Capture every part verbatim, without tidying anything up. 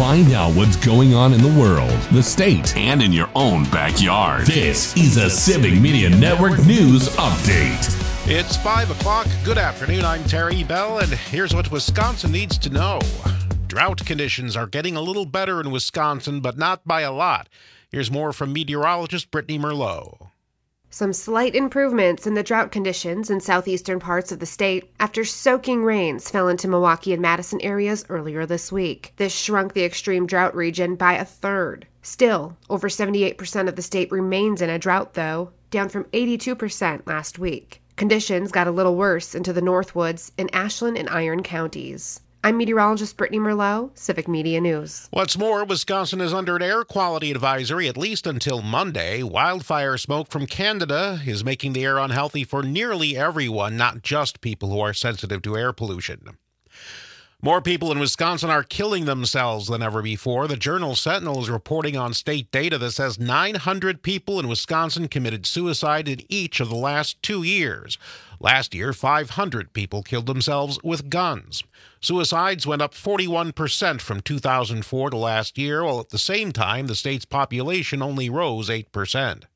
Find out what's going on in the world, the state, and in your own backyard. This is a Civic Media Network News Update. It's five o'clock. Good afternoon. I'm Terry Bell, and here's what Wisconsin needs to know. Drought conditions are getting a little better in Wisconsin, but not by a lot. Here's more from meteorologist Brittany Merlot. Some slight improvements in the drought conditions in southeastern parts of the state after soaking rains fell into Milwaukee and Madison areas earlier this week. This shrunk the extreme drought region by a third. Still, over seventy-eight percent of the state remains in a drought, though, down from eighty-two percent last week. Conditions got a little worse into the Northwoods in Ashland and Iron counties. I'm meteorologist Brittany Merlot, Civic Media News. What's more, Wisconsin is under an air quality advisory at least until Monday. Wildfire smoke from Canada is making the air unhealthy for nearly everyone, not just people who are sensitive to air pollution. More people in Wisconsin are killing themselves than ever before. The Journal Sentinel is reporting on state data that says nine hundred people in Wisconsin committed suicide in each of the last two years. Last year, five hundred people killed themselves with guns. Suicides went up forty-one percent from two thousand four to last year, while at the same time, the state's population only rose eight percent.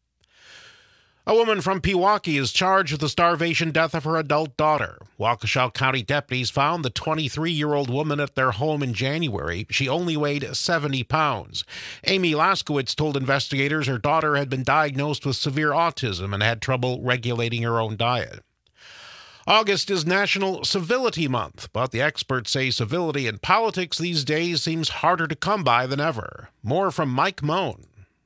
A woman from Pewaukee is charged with the starvation death of her adult daughter. Waukesha County deputies found the twenty-three-year-old woman at their home in January. She only weighed seventy pounds. Amy Laskowitz told investigators her daughter had been diagnosed with severe autism and had trouble regulating her own diet. August is National Civility Month, but the experts say civility in politics these days seems harder to come by than ever. More from Mike Moen.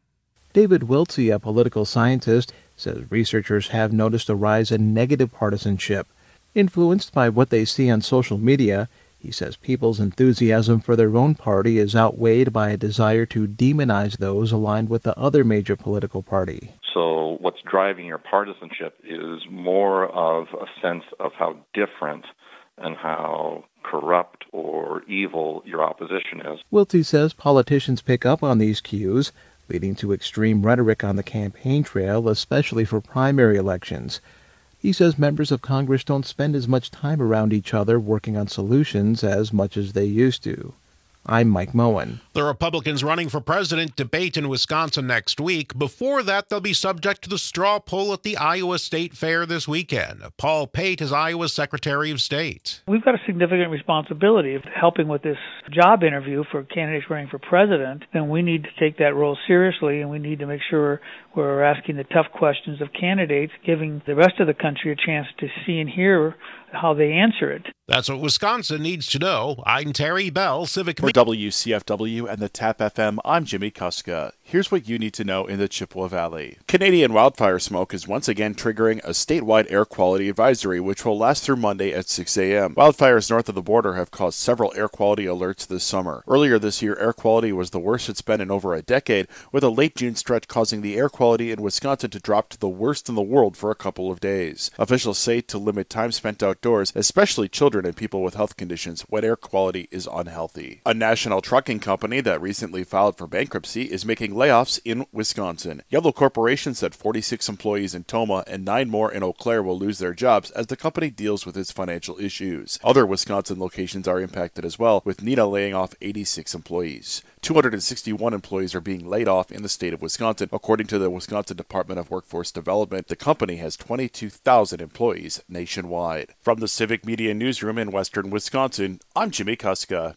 David Wiltsey, a political scientist, says researchers have noticed a rise in negative partisanship. Influenced by what they see on social media, he says people's enthusiasm for their own party is outweighed by a desire to demonize those aligned with the other major political party. So what's driving your partisanship is more of a sense of how different and how corrupt or evil your opposition is. Wiltsey says politicians pick up on these cues, leading to extreme rhetoric on the campaign trail, especially for primary elections. He says members of Congress don't spend as much time around each other working on solutions as much as they used to. I'm Mike Moen. The Republicans running for president debate in Wisconsin next week. Before that, they'll be subject to the straw poll at the Iowa State Fair this weekend. Paul Pate is Iowa's Secretary of State. We've got a significant responsibility of helping with this job interview for candidates running for president, and we need to take that role seriously, and we need to make sure we're asking the tough questions of candidates, giving the rest of the country a chance to see and hear how they answer it. That's what Wisconsin needs to know. I'm Terry Bell, Civic For W C F W and the TAP F M, I'm Jimmy Kuska. Here's what you need to know in the Chippewa Valley. Canadian wildfire smoke is once again triggering a statewide air quality advisory, which will last through Monday at six a.m. Wildfires north of the border have caused several air quality alerts this summer. Earlier this year, air quality was the worst it's been in over a decade, with a late June stretch causing the air quality in Wisconsin to drop to the worst in the world for a couple of days. Officials say to limit time spent outdoors, especially children and people with health conditions, when air quality is unhealthy. A national trucking company that recently filed for bankruptcy is making layoffs in Wisconsin. Yellow Corporation said forty-six employees in Tomah and nine more in Eau Claire will lose their jobs as the company deals with its financial issues. Other Wisconsin locations are impacted as well, with Neenah laying off eighty-six employees. two hundred sixty-one employees are being laid off in the state of Wisconsin, according to the Wisconsin Department of Workforce Development. The company has twenty-two thousand employees nationwide. From the Civic Media Newsroom in western Wisconsin, I'm Jimmy Kuska.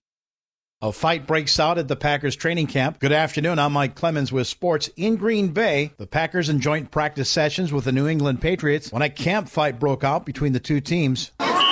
A fight breaks out at the Packers training camp. Good afternoon, I'm Mike Clemens with sports in Green Bay. The Packers in joint practice sessions with the New England Patriots when a camp fight broke out between the two teams.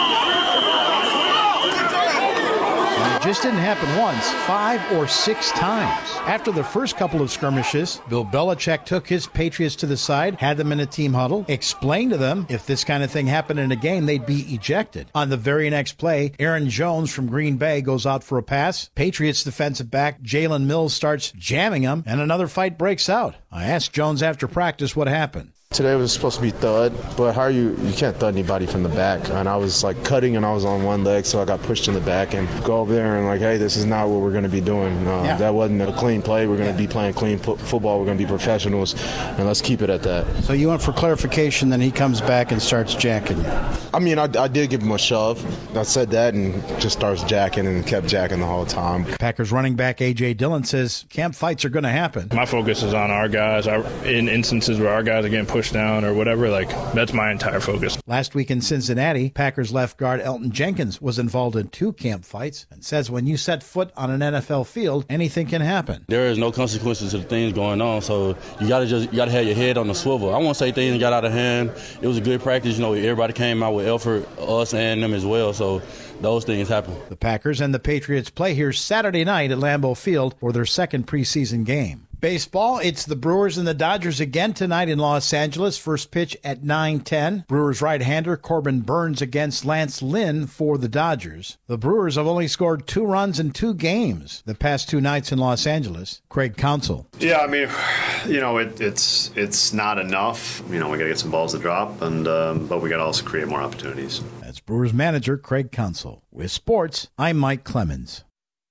And it just didn't happen once, five or six times. After the first couple of skirmishes, Bill Belichick took his Patriots to the side, had them in a team huddle, explained to them if this kind of thing happened in a game, they'd be ejected. On the very next play, Aaron Jones from Green Bay goes out for a pass. Patriots defensive back Jalen Mills starts jamming him, and another fight breaks out. I asked Jones after practice what happened. Today was supposed to be thud, but how are you, you can't thud anybody from the back. And I was like cutting and I was on one leg, so I got pushed in the back and go over there and like, hey, this is not what we're going to be doing. Uh, yeah. That wasn't a clean play. We're going to yeah. be playing clean p- football. We're going to be professionals, and let's keep it at that. So you went for clarification, then he comes back and starts jacking you. I mean, I, I did give him a shove. I said that and just starts jacking and kept jacking the whole time. Packers running back A J. Dillon says camp fights are going to happen. My focus is on our guys. Our, in instances where our guys are getting pushed down or whatever, like that's my entire focus. Last week in Cincinnati, Packers left guard Elton Jenkins was involved in two camp fights and says when you set foot on an N F L field, anything can happen. There is no consequences to the things going on, so you got to just you got to have your head on the swivel. I won't say things got out of hand. It was a good practice. You know, everybody came out with effort, us and them as well, so those things happen. The Packers and the Patriots play here Saturday night at Lambeau Field for their second preseason game. Baseball, it's the Brewers and the Dodgers again tonight in Los Angeles. First pitch at nine ten. Brewers right-hander Corbin Burns against Lance Lynn for the Dodgers. The Brewers have only scored two runs in two games the past two nights in Los Angeles. Craig Counsell. Yeah, I mean, you know, it, it's it's not enough. You know, we got to get some balls to drop, and um, but we got to also create more opportunities. That's Brewers manager Craig Counsell. With sports, I'm Mike Clemens.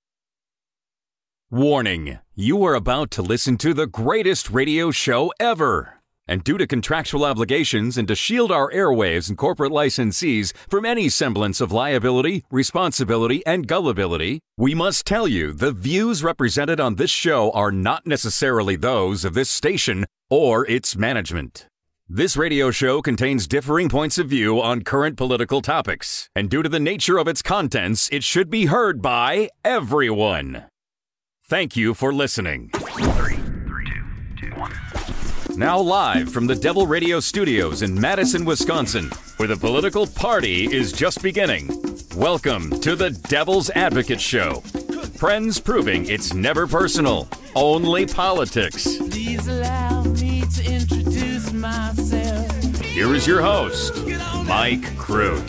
Warning, you are about to listen to the greatest radio show ever. And due to contractual obligations and to shield our airwaves and corporate licensees from any semblance of liability, responsibility, and gullibility, we must tell you the views represented on this show are not necessarily those of this station or its management. This radio show contains differing points of view on current political topics, and due to the nature of its contents, it should be heard by everyone. Thank you for listening. Three, three, two, two, one. Now live from the Devil Radio Studios in Madison, Wisconsin, where the political party is just beginning. Welcome to the Devil's Advocate Show. Friends proving it's never personal, only politics. Please allow me to introduce myself. Here is your host, Mike Crute.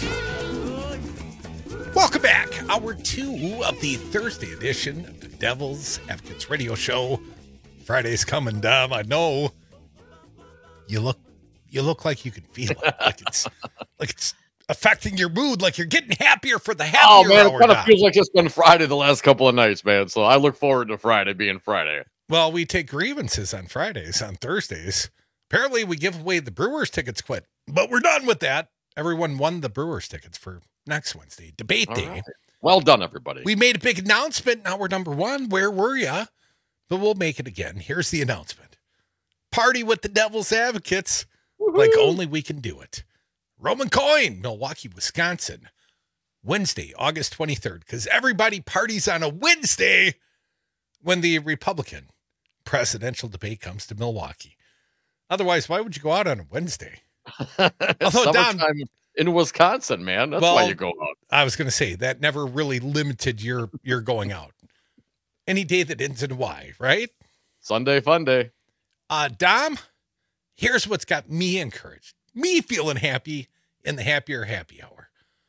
Welcome back. Hour two of the Thursday edition of the Devil's Advocates Radio Show. Friday's coming, Dom. I know. You look you look like you can feel it. Like it's like it's affecting your mood, like you're getting happier for the happier Oh, man, hour, it kind of Dom. feels like it's been Friday the last couple of nights, man. So I look forward to Friday being Friday. Well, we take grievances on Fridays, on Thursdays. Apparently, we give away the Brewers tickets quick, but we're done with that. Everyone won the Brewers tickets for next Wednesday, debate All day. right. Well done, everybody. We made a big announcement. Now we're number one. Where were ya? But we'll make it again. Here's the announcement. Party with the Devil's Advocates. Woo-hoo. Like only we can do it. Roman Coin, Milwaukee, Wisconsin. Wednesday, August twenty-third. Because everybody parties on a Wednesday when the Republican presidential debate comes to Milwaukee. Otherwise, why would you go out on a Wednesday? Although, Don, in Wisconsin, man. That's well, why you go out. I was going to say that never really limited your your going out. Any day that ends in Y, right? Sunday, fun day. Uh, Dom, here's what's got me encouraged. Me feeling happy in the happier happy hour.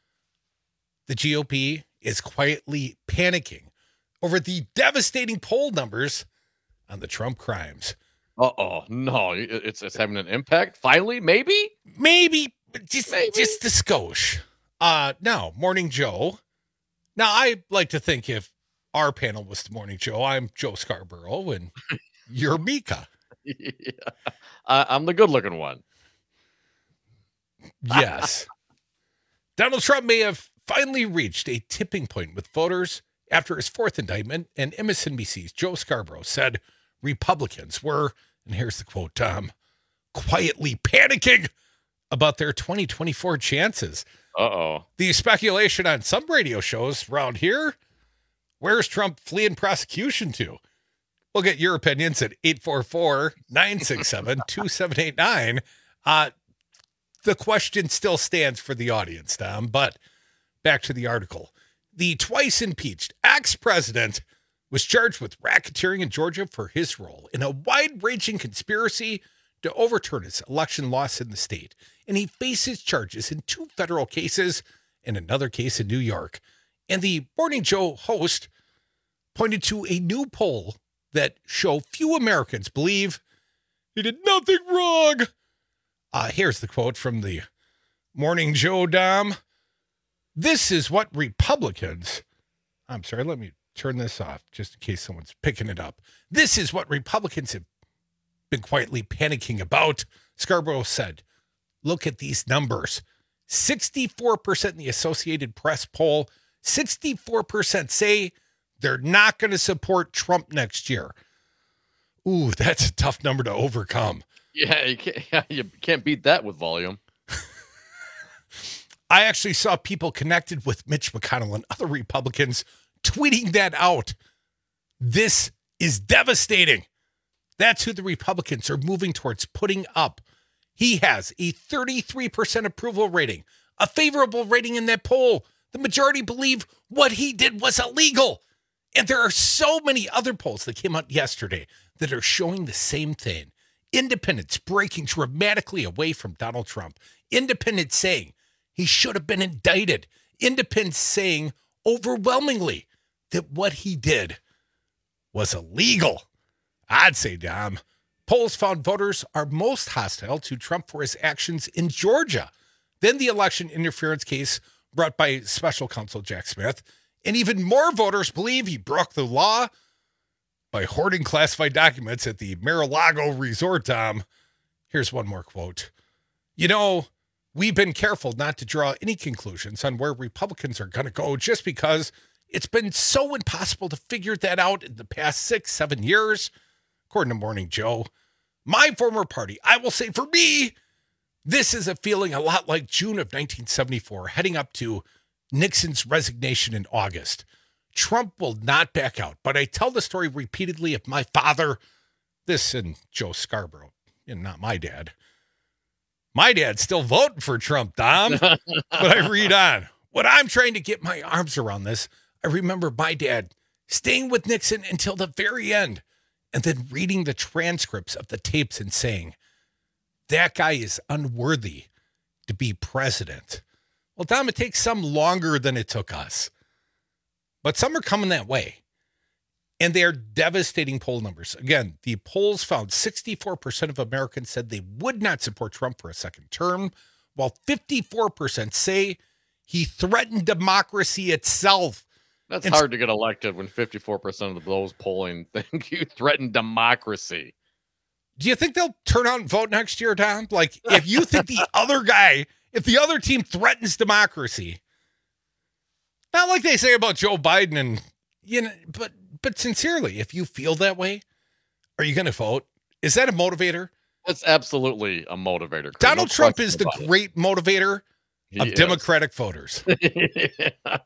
The G O P is quietly panicking over the devastating poll numbers on the Trump crimes. Uh-oh. No, it's it's having an impact. Finally, maybe? Maybe. Just, maybe. just the skosh. Uh, now, Morning Joe. Now, I like to think if our panel was the Morning Joe, I'm Joe Scarborough and you're Mika. Yeah. Uh, I'm the good-looking one. Yes. Donald Trump may have finally reached a tipping point with voters after his fourth indictment, and M S N B C's Joe Scarborough said Republicans were, and here's the quote, Tom, quietly panicking about their twenty twenty-four chances. Uh-oh. The speculation on some radio shows around here, where's Trump fleeing prosecution to? We'll get your opinions at eight four four, nine six seven, two seven eight nine. Uh, the question still stands for the audience, Tom, but back to the article. The twice impeached ex-president was charged with racketeering in Georgia for his role in a wide-ranging conspiracy to overturn his election loss in the state. And he faces charges in two federal cases and another case in New York. And the Morning Joe host pointed to a new poll that show few Americans believe he did nothing wrong. Uh, here's the quote from the Morning Joe, Dom. This is what Republicans, I'm sorry, let me turn this off just in case someone's picking it up. This is what Republicans have been quietly panicking about. Scarborough said, look at these numbers. sixty-four percent in the Associated Press poll, sixty-four percent say they're not going to support Trump next year. Ooh, that's a tough number to overcome. Yeah, you can't, yeah, you can't beat that with volume. I actually saw people connected with Mitch McConnell and other Republicans tweeting that out. This is devastating. That's who the Republicans are moving towards putting up. He has a thirty-three percent approval rating, a favorable rating in that poll. The majority believe what he did was illegal. And there are so many other polls that came out yesterday that are showing the same thing. Independents breaking dramatically away from Donald Trump. Independents saying he should have been indicted. Independents saying overwhelmingly that what he did was illegal. I'd say, Dom, polls found voters are most hostile to Trump for his actions in Georgia. Then the election interference case brought by special counsel Jack Smith. And even more voters believe he broke the law by hoarding classified documents at the Mar-a-Lago resort, Tom. Here's one more quote. You know, we've been careful not to draw any conclusions on where Republicans are going to go just because it's been so impossible to figure that out in the past six, seven years. According to Morning Joe, my former party, I will say for me, this is a feeling a lot like June of nineteen seventy-four, heading up to Nixon's resignation in August. Trump will not back out, but I tell the story repeatedly of my father, this and Joe Scarborough, and not my dad. My dad's still voting for Trump, Dom, but I read on. When I'm trying to get my arms around this, I remember my dad staying with Nixon until the very end and then reading the transcripts of the tapes and saying, that guy is unworthy to be president. Well, Dom, it takes some longer than it took us. But some are coming that way. And they are devastating poll numbers. Again, the polls found sixty-four percent of Americans said they would not support Trump for a second term, while fifty-four percent say he threatened democracy itself. That's and hard to get elected when fifty-four percent of those polling think you threaten democracy. Do you think they'll turn out and vote next year, Tom? Like, if you think the other guy, if the other team threatens democracy, not like they say about Joe Biden and, you know, but but sincerely, if you feel that way, are you going to vote? Is that a motivator? That's absolutely a motivator. Chris. Donald No Trump is the it. great motivator He of is. Democratic voters. uh,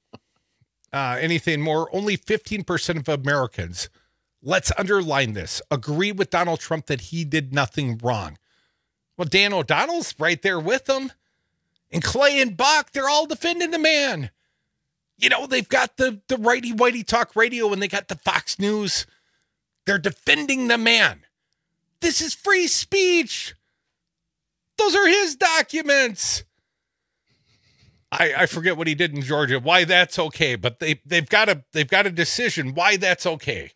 anything more? Only fifteen percent of Americans, let's underline this, agree with Donald Trump that he did nothing wrong. Well, Dan O'Donnell's right there with him. And Clay and Bach, they're all defending the man. You know, they've got the, the righty-whitey talk radio and they got the Fox News. They're defending the man. This is free speech. Those are his documents. I, I forget what he did in Georgia, why that's okay, but they, they've got a they've got a decision why that's okay.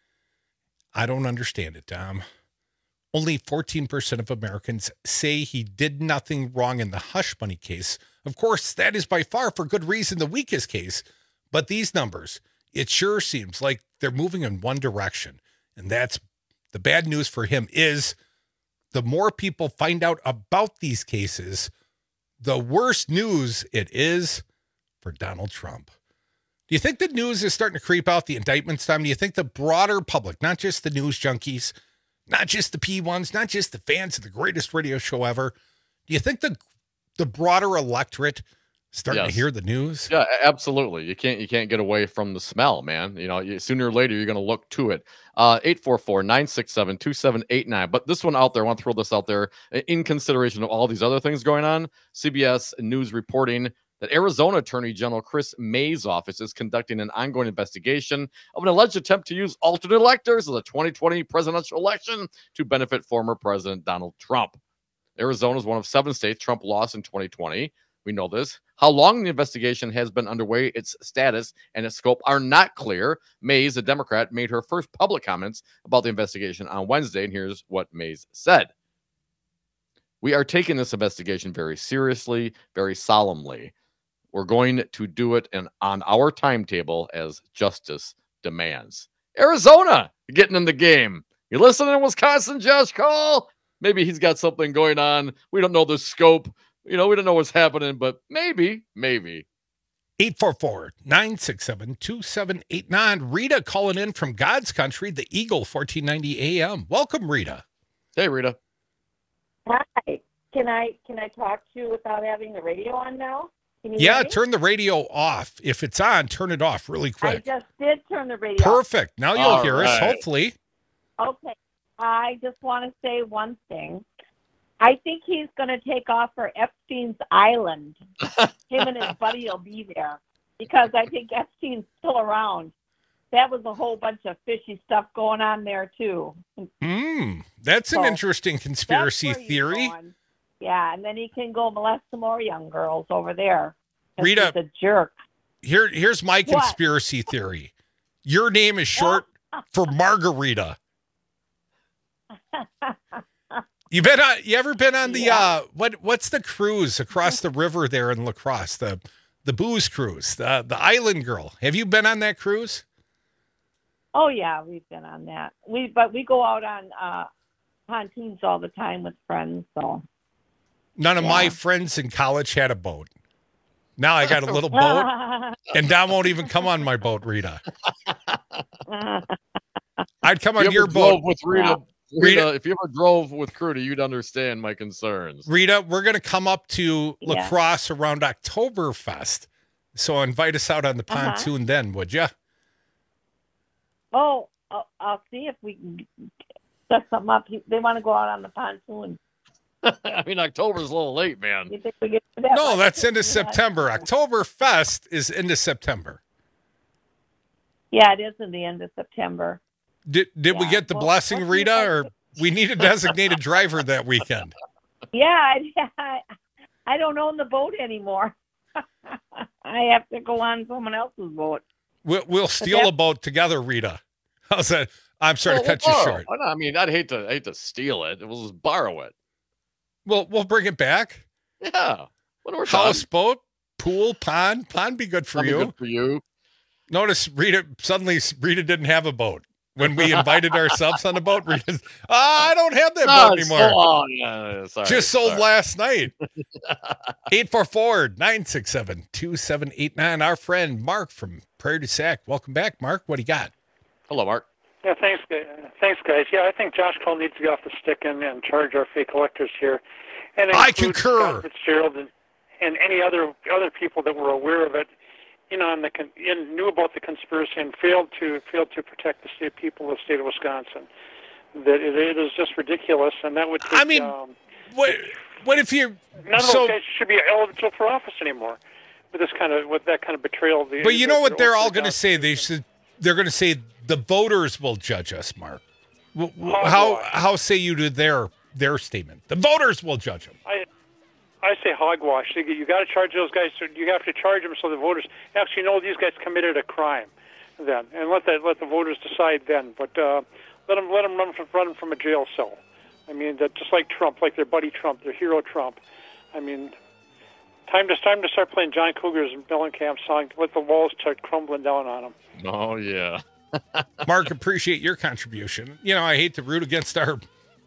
I don't understand it, Tom. Only fourteen percent of Americans say he did nothing wrong in the hush money case. Of course, that is by far, for good reason, the weakest case. But these numbers, it sure seems like they're moving in one direction. And that's the bad news for him is the more people find out about these cases, the worse news it is for Donald Trump. Do you think the news is starting to creep out, the indictments, Tom? Do you think the broader public, not just the news junkies, not just the P ones, not just the fans of the greatest radio show ever, do you think the the broader electorate starting Yes. to hear the news? Yeah, absolutely. You can't you can't get away from the smell, man. You know, you, sooner or later you're going to look to it. Uh, eight four four, nine six seven, two seven eight nine. But this one out there, I want to throw this out there in consideration of all these other things going on. C B S News reporting that Arizona Attorney General Chris May's office is conducting an ongoing investigation of an alleged attempt to use alternate electors of the twenty twenty presidential election to benefit former President Donald Trump. Arizona is one of seven states Trump lost in twenty twenty. We know this. How long the investigation has been underway, its status and its scope are not clear. Mays, a Democrat, made her first public comments about the investigation on Wednesday, and here's what Mays said. We are taking this investigation very seriously, very solemnly. We're going to do it in, on our timetable as justice demands. Arizona getting in the game. You listening in Wisconsin, Josh Cole? Maybe he's got something going on. We don't know the scope. You know, we don't know what's happening, but maybe, maybe. eight four four, nine six seven, two seven eight nine. Rita calling in from God's Country, the Eagle, fourteen ninety A M. Welcome, Rita. Hey, Rita. Hi. Can I can I talk to you without having the radio on now? Can you Yeah, hear me? turn the radio off. If it's on, turn it off really I quick. just did turn the radio Perfect. Now you'll All hear us, right. hopefully. off. Okay. I just want to say one thing. I think he's going to take off for Epstein's Island. Him and his buddy will be there because I think Epstein's still around. That was a whole bunch of fishy stuff going on there, too. Hmm, that's an So, interesting conspiracy That's where he's theory. going. Yeah, and then he can go molest some more young girls over there. 'Cause Rita, he's a jerk. Here, here's my What? conspiracy theory. Your name is short for Margarita. You been on? You ever been on the Yeah. uh what what's the cruise across the river there in La Crosse? The the booze cruise, the the Island Girl. Have you been on that cruise? Oh yeah, we've been on that. We but we go out on uh pontoons all the time with friends. So None of Yeah. my friends in college had a boat. Now I got a little boat, and Don won't even come on my boat, Rita. I'd come If you on your ever boat. drove with Rita, Rita- Rita, if you ever drove with Crudy, you'd understand my concerns. Rita, we're going to come up to La Yeah. Crosse around Oktoberfest. So invite us out on the Uh-huh. pontoon then, would you? oh, I'll, I'll see if we can set something up. They want to go out on the pontoon. I mean, October's a little late, man. You think we get to that? No, much? that's into Yeah. September. Oktoberfest is into September. Yeah, it is in the end of September. Did did we Yeah. get the Well, blessing, let's see if Rita, I or we need a designated driver that weekend? Yeah, I, I don't own the boat anymore. I have to go on someone else's boat. We'll, we'll steal that- a boat together, Rita. How's that? I'm sorry Well, to cut we'll you borrow. short. Why not? I mean, I'd hate to hate to steal it. We'll just borrow it. We'll we'll bring it back. Yeah. When we're House done. boat, pool, pond. Pond be good for That'd be you. good for you. Notice Rita suddenly Rita didn't have a boat. When we invited ourselves on the boat, Rita, oh, I don't have that No, boat it's anymore. so long. Yeah, sorry, Just sold sorry. last night. eight four four, nine six seven, two seven eight nine. Our friend Mark from Prairie du Sac. Welcome back, Mark. What do you got? Hello, Mark. Yeah, thanks, guys. Thanks, guys. Yeah, I think Josh Cole needs to get off the stick and, and charge our fake electors here. And I include concur. Scott Fitzgerald and, and any other other people that were aware of it, you know, and the con- and knew about the conspiracy and failed to failed to protect the state people of the state of Wisconsin. That it, it is just ridiculous, and that would. Take, I mean, um, what what if you? none of So, those guys should be eligible for office anymore. With this kind of with that kind of betrayal. Of the, but you know what the- they're the all going to say? They should. They're going to say the voters will judge us, Mark. W- w- How how say you to their their statement? The voters will judge them. I I say hogwash. You, you got to charge those guys. You have to charge them so the voters actually know these guys committed a crime. Then and let that let the voters decide then. But uh, let them let them run from, run from a jail cell. I mean, that just like Trump, like their buddy Trump, their hero Trump. I mean, time to time to start playing John Cougar's Mellencamp song. Let the walls start crumbling down on them. Oh yeah. Mark, appreciate your contribution. You know, I hate to root against our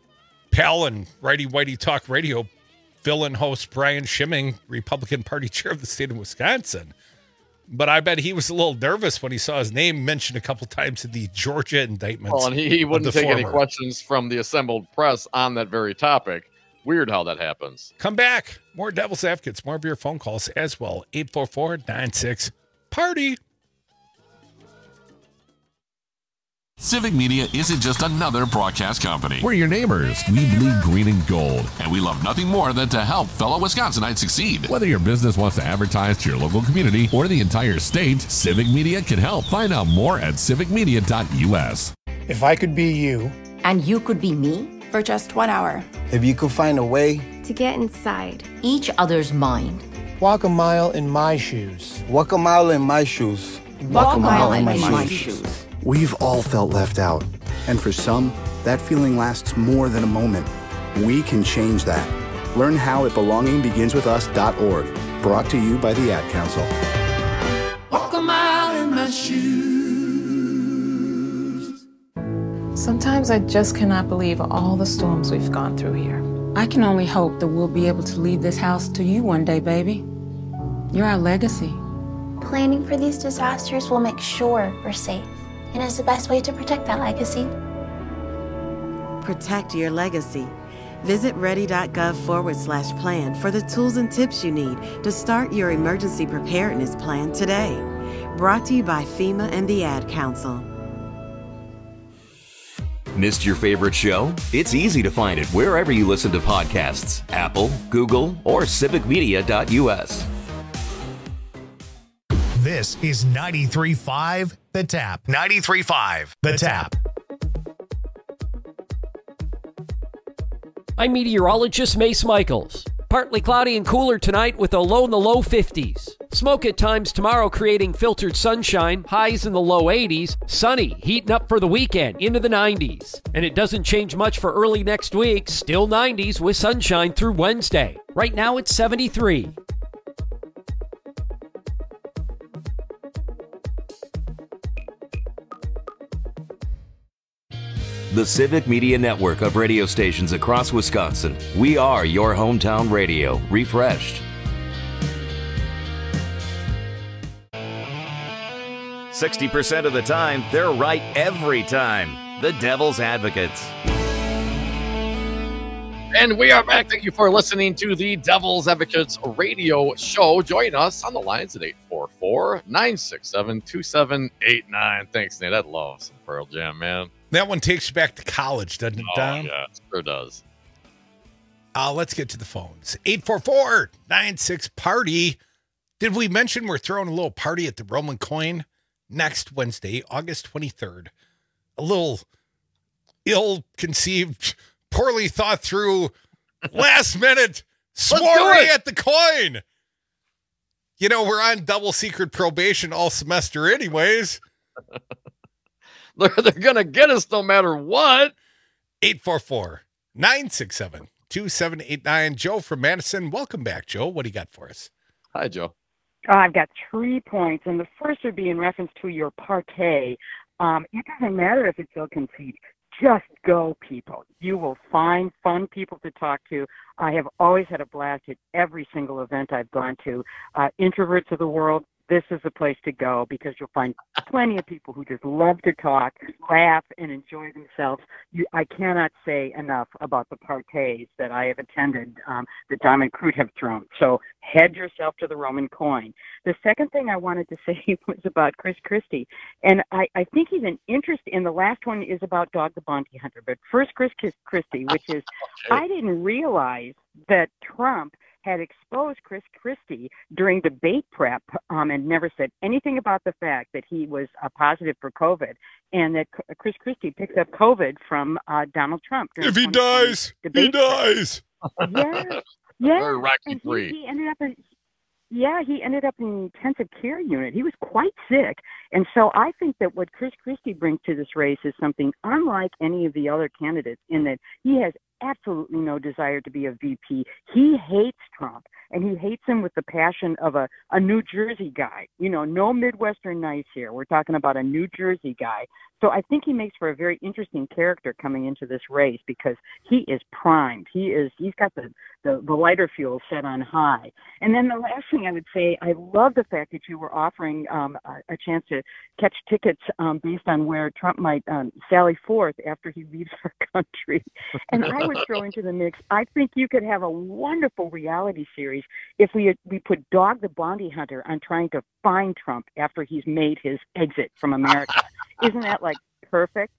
pal and righty whitey talk radio villain host Brian Schimming, Republican Party chair of the state of Wisconsin. But I bet he was a little nervous when he saw his name mentioned a couple times in the Georgia indictments. Well, and he, he of wouldn't the take any former. questions from the assembled press on that very topic. Weird how that happens. Come back. More Devil's Advocates, more of your phone calls as well. eight four four, nine six, party. Civic Media isn't just another broadcast company. We're your neighbors. We bleed green and gold. And we love nothing more than to help fellow Wisconsinites succeed. Whether your business wants to advertise to your local community or the entire state, Civic Media can help. Find out more at civic media dot u s. If I could be you. And you could be me? For just one hour. If you could find a way. To get inside. Each other's mind. Walk a mile in my shoes. Walk a mile in my shoes. Walk, Walk a mile, mile in my, my shoes. shoes. We've all felt left out. And for some, that feeling lasts more than a moment. We can change that. Learn how at belonging begins with us dot org. Brought to you by the Ad Council. Walk a mile in my shoes. Sometimes I just cannot believe all the storms we've gone through here. I can only hope that we'll be able to leave this house to you one day, baby. You're our legacy. Planning for these disasters will make sure we're safe, and is the best way to protect that legacy. Protect your legacy. Visit ready.gov forward slash plan for the tools and tips you need to start your emergency preparedness plan today. Brought to you by FEMA and the Ad Council. Missed your favorite show? It's easy to find it wherever you listen to podcasts. Apple, Google, or civic media dot U S. This is ninety-three point five The Tap. ninety-three point five The Tap. I'm meteorologist Mace Michaels. Partly cloudy and cooler tonight with a low in the low fifties. Smoke at times tomorrow creating filtered sunshine, highs in the low eighties. Sunny, heating up for the weekend into the nineties. And it doesn't change much for early next week. Still nineties with sunshine through Wednesday. Right now it's seventy-three. The Civic Media Network of radio stations across Wisconsin. We are your hometown radio, refreshed. sixty percent of the time, they're right every time. The Devil's Advocates. And we are back. Thank you for listening to the Devil's Advocates radio show. Join us on the lines at eight four four, nine six seven, two seven eight nine. Thanks, Nate. I love some Pearl Jam, man. That one takes you back to college, doesn't it, Don? Oh, yeah, it sure does. Uh, let's get to the phones. eight four four, nine six, party. Did we mention we're throwing a little party at the Roman Coin next Wednesday, August twenty-third? A little ill-conceived, poorly thought through, last-minute soiree at the Coin. You know, we're on double secret probation all semester anyways. They're, they're going to get us no matter what. eight four four, nine six seven, two seven eight nine. Joe from Madison. Welcome back, Joe. What do you got for us? Hi, Joe. Oh, I've got three points, and the first would be in reference to your parquet. Um, it doesn't matter if it's ill-conceived. Just go, people. You will find fun people to talk to. I have always had a blast at every single event I've gone to. Uh, introverts of the world, this is the place to go because you'll find plenty of people who just love to talk, laugh, and enjoy themselves. You, I cannot say enough about the parties that I have attended um, that Dom and Crute have thrown. So head yourself to the Roman Coin. The second thing I wanted to say was about Chris Christie. And I, I think he's an interest in the last one is about Dog the Bounty Hunter. But first, Chris Christie, which is, okay. I didn't realize that Trump had exposed Chris Christie during debate prep um, and never said anything about the fact that he was uh, positive for COVID and that C- Chris Christie picked up COVID from uh, Donald Trump. If he dies, he dies. Yeah, yeah. Or Rocky and three. He, he ended up in, yeah, he ended up in an intensive care unit. He was quite sick. And so I think that what Chris Christie brings to this race is something unlike any of the other candidates in that he has absolutely no desire to be a V P. He hates Trump, and he hates him with the passion of a, a New Jersey guy. You know, no Midwestern nice here. We're talking about a New Jersey guy. So I think he makes for a very interesting character coming into this race because he is primed. He is, he's got the, the, the lighter fuel set on high. And then the last thing I would say, I love the fact that you were offering um, a, a chance to catch tickets um, based on where Trump might um, sally forth after he leaves our country. And I would throw into the mix, I think you could have a wonderful reality series if we we put Dog the Bounty Hunter on trying to find Trump after he's made his exit from America. Isn't that like perfect?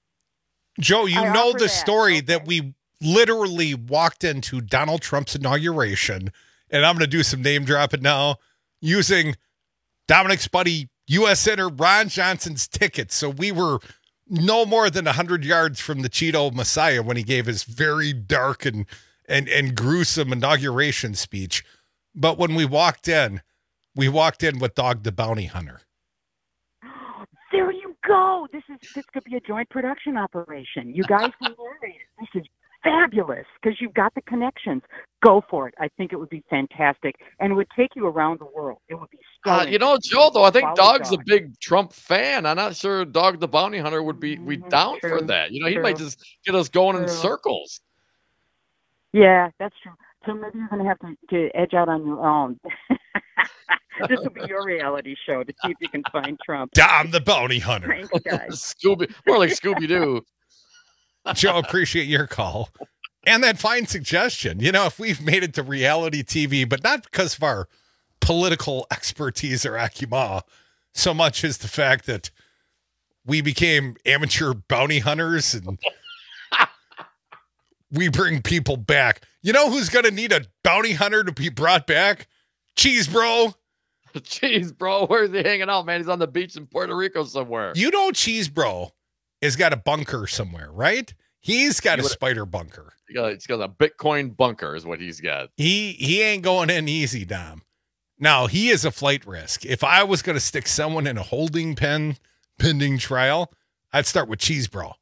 Joe, you I know the that. story okay. that we literally walked into Donald Trump's inauguration, and I'm going to do some name dropping now, using Dominic's buddy, U S Senator Ron Johnson's tickets. So we were no more than one hundred yards from the Cheeto Messiah when he gave his very dark and, and, and gruesome inauguration speech. But when we walked in, we walked in with Dog the Bounty Hunter. There you go. This is this could be a joint production operation. You guys can narrate it. This is fabulous because you've got the connections. Go for it. I think it would be fantastic, and it would take you around the world. It would be so Uh, you know, Joe, though, I think Follow Dog's Dog. a big Trump fan. I'm not sure Dog the Bounty Hunter would be, be down for true, that. You know, he true, might just get us going in true. circles. Yeah, that's true. So maybe you're going to have to, to edge out on your own. This will be your reality show to see if you can find Trump. Dom the Bounty Hunter. Thanks, guys. Scooby, more like Scooby Doo. Joe, appreciate your call. And that fine suggestion. You know, if we've made it to reality T V, but not because of our political expertise or acumen, so much as the fact that we became amateur bounty hunters and we bring people back. You know who's going to need a bounty hunter to be brought back? Cheese Bro. Cheese Bro, where's he hanging out, man? He's on the beach in Puerto Rico somewhere. You know Cheese Bro has got a bunker somewhere, right? He's got He a would- spider bunker. He got, he's got a Bitcoin bunker is what he's got. He he ain't going in easy, Dom. Now, he is a flight risk. If I was going to stick someone in a holding pen pending trial, I'd start with Cheese Bro.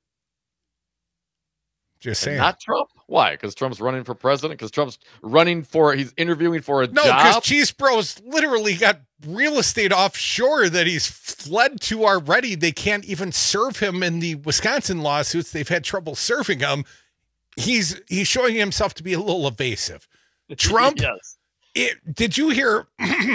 Just saying. And not Trump? Why? Because Trump's running for president? Because Trump's running for, he's interviewing for a No, because job? Cheese Bro's literally got real estate offshore that he's fled to already. They can't even serve him in the Wisconsin lawsuits. They've had trouble serving him. He's he's showing himself to be a little evasive. Trump, yes. it, did you hear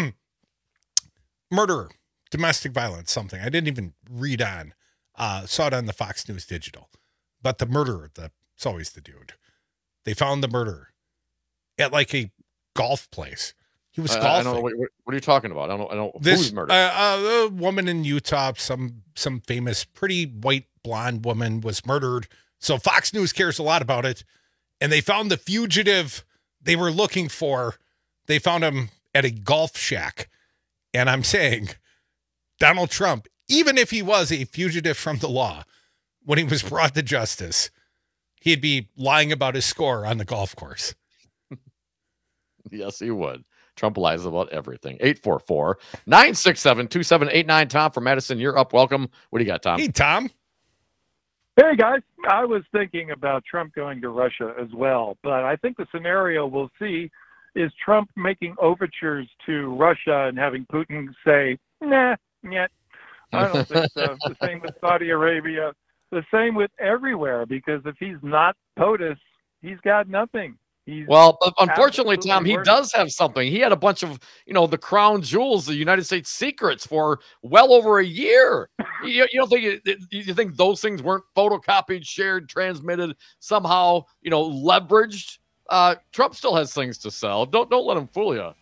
murder, domestic violence, something? I didn't even read on. Uh, saw it on the Fox News Digital. But the murderer, the, it's always the dude. They found the murderer at like a golf place. He was I, golfing. I don't know. What, what are you talking about? I don't I don't This who's murdered? uh, uh, a woman in Utah, some some famous, pretty white blonde woman was murdered. So Fox News cares a lot about it, and they found the fugitive they were looking for. They found him at a golf shack, and I'm saying, Donald Trump, even if he was a fugitive from the law, when he was brought to justice, he'd be lying about his score on the golf course. Yes, he would. Trump lies about everything. eight four four, nine six seven, two seven eight nine. Tom from Madison, you're up. Welcome. What do you got, Tom? Hey, Tom. Hey, guys. I was thinking about Trump going to Russia as well, but I think the scenario we'll see is Trump making overtures to Russia and having Putin say, nah, yet. I don't think so. The same with Saudi Arabia. The same with everywhere, because if he's not POTUS, he's got nothing. He's Well, but unfortunately, absolutely Tom, he worthless. does have something. He had a bunch of, you know, the crown jewels, the United States secrets for well over a year. You, you don't think you, you think those things weren't photocopied, shared, transmitted, somehow, you know, leveraged? Uh, Trump still has things to sell. Don't don't let him fool you.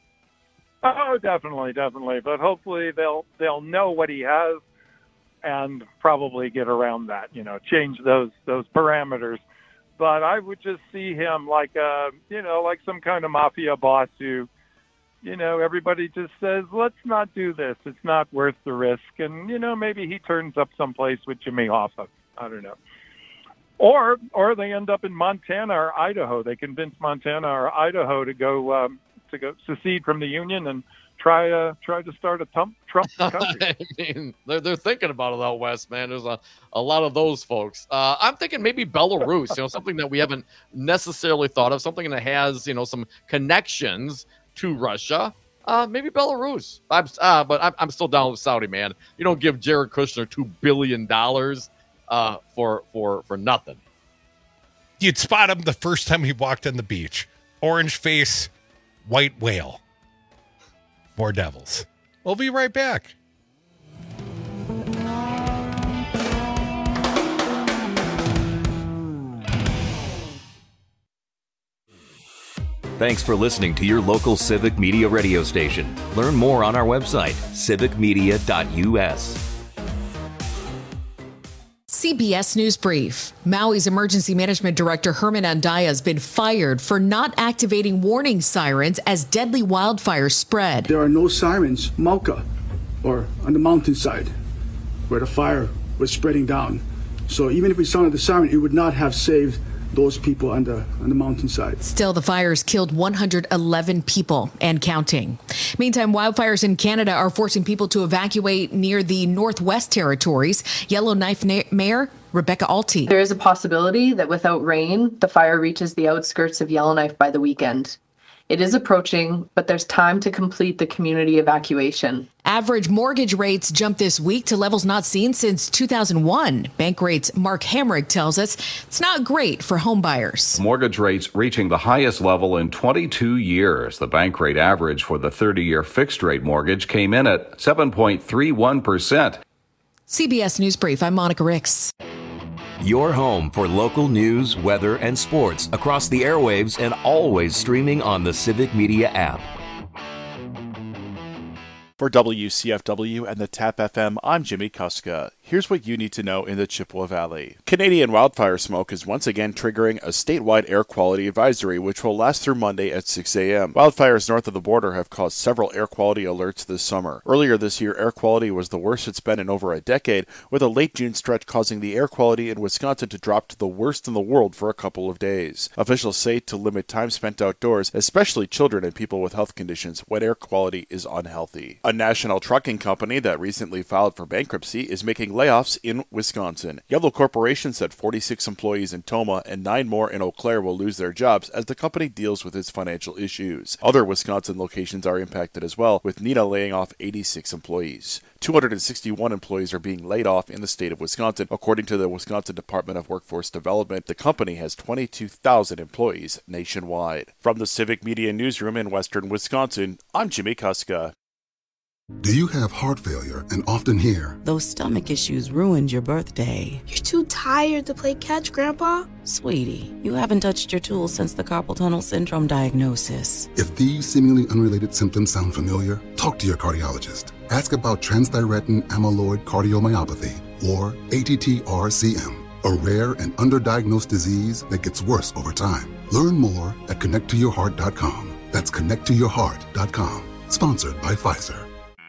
Oh, definitely, definitely. But hopefully they'll they'll know what he has and probably get around that. You know, change those those parameters. But I would just see him like a, you know, like some kind of mafia boss who, you know, everybody just says, let's not do this. It's not worth the risk. And, you know, maybe he turns up someplace with Jimmy Hoffa. I don't know. Or or they end up in Montana or Idaho. They convince Montana or Idaho to go um, to go secede from the Union and try uh, try to start a Trump, Trump country. I mean, they're, they're thinking about it out west, man. There's a, a lot of those folks. Uh, I'm thinking maybe Belarus, you know, something that we haven't necessarily thought of, something that has, you know, some connections to Russia. Uh, maybe Belarus. I'm, uh, but I'm, I'm still down with Saudi, man. You don't give Jared Kushner two billion dollars uh, for, for, for nothing. You'd spot him the first time he walked on the beach. Orange face, white whale. More devils. We'll be right back. Thanks for listening to your local Civic Media radio station. Learn more on our website, civic media dot u s. C B S News Brief. Maui's Emergency Management Director Herman Andaya has been fired for not activating warning sirens as deadly wildfires spread. There are no sirens, Mauka, or on the mountainside where the fire was spreading down. So even if we sounded the siren, it would not have saved those people on the on the mountainside. Still, the fires killed one hundred eleven people and counting. Meantime, wildfires in Canada are forcing people to evacuate near the Northwest Territories. Yellowknife Na- Mayor Rebecca Alty. There is a possibility that without rain, the fire reaches the outskirts of Yellowknife by the weekend. It is approaching, but there's time to complete the community evacuation. Average mortgage rates jumped this week to levels not seen since two thousand one. Bankrate's Mark Hamrick tells us it's not great for home buyers. Mortgage rates reaching the highest level in twenty-two years. The Bankrate average for the thirty-year fixed-rate mortgage came in at seven point three one percent. C B S News Brief, I'm Monica Ricks. Your home for local news, weather, and sports across the airwaves and always streaming on the Civic Media app. For W C F W and the TAP F M, I'm Jimmy Kuska. Here's what you need to know in the Chippewa Valley. Canadian wildfire smoke is once again triggering a statewide air quality advisory, which will last through Monday at six a.m. Wildfires north of the border have caused several air quality alerts this summer. Earlier this year, air quality was the worst it's been in over a decade, with a late June stretch causing the air quality in Wisconsin to drop to the worst in the world for a couple of days. Officials say to limit time spent outdoors, especially children and people with health conditions, when air quality is unhealthy. A national trucking company that recently filed for bankruptcy is making layoffs in Wisconsin. Yellow Corporation said forty-six employees in Tomah and nine more in Eau Claire will lose their jobs as the company deals with its financial issues. Other Wisconsin locations are impacted as well, with Neenah laying off eighty-six employees. two hundred sixty-one employees are being laid off in the state of Wisconsin. According to the Wisconsin Department of Workforce Development, the company has twenty-two thousand employees nationwide. From the Civic Media Newsroom in western Wisconsin, I'm Jimmy Kuska. Do you have heart failure and often hear, "Those stomach issues ruined your birthday"? "You're too tired to play catch, Grandpa." Sweetie, you haven't touched your tools since the carpal tunnel syndrome diagnosis. If these seemingly unrelated symptoms sound familiar, talk to your cardiologist. Ask about transthyretin amyloid cardiomyopathy, or A T T R C M, a rare and underdiagnosed disease that gets worse over time. Learn more at connect to your heart dot com. That's connect to your heart dot com. Sponsored by Pfizer.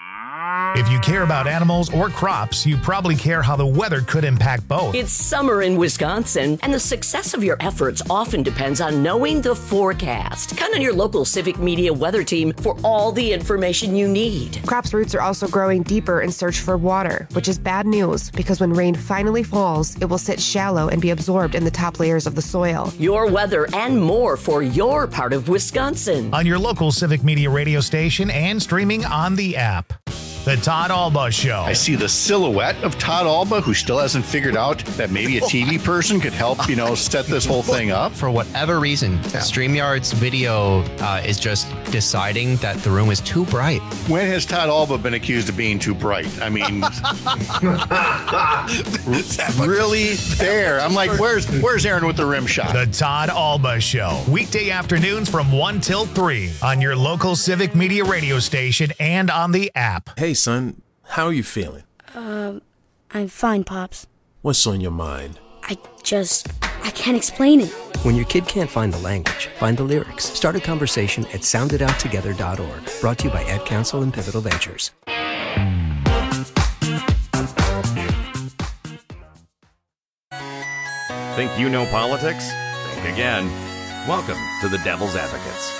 If you care about animals or crops, you probably care how the weather could impact both. It's summer in Wisconsin, and the success of your efforts often depends on knowing the forecast. Count on your local Civic Media weather team for all the information you need. Crops' roots are also growing deeper in search for water, which is bad news because when rain finally falls, it will sit shallow and be absorbed in the top layers of the soil. Your weather and more for your part of Wisconsin. On your local Civic Media radio station and streaming on the app. The Todd Alba Show. I see the silhouette of Todd Alba, who still hasn't figured out that maybe a T V person could help, you know, set this whole thing up. For whatever reason, yeah. StreamYard's video uh, is just deciding that the room is too bright. When has Todd Alba been accused of being too bright? I mean, really there. I'm like, where's where's Aaron with the rim shot? The Todd Alba Show. Weekday afternoons from one till three on your local Civic Media radio station and on the app. Hey, son, how are you feeling? Um, I'm fine, Pops. What's on your mind? I just, I can't explain it. When your kid can't find the language, find the lyrics. Start a conversation at sound it out together dot org. Brought to you by Ad Council and Pivotal Ventures. Think you know politics? Think again. Welcome to the Devil's Advocates.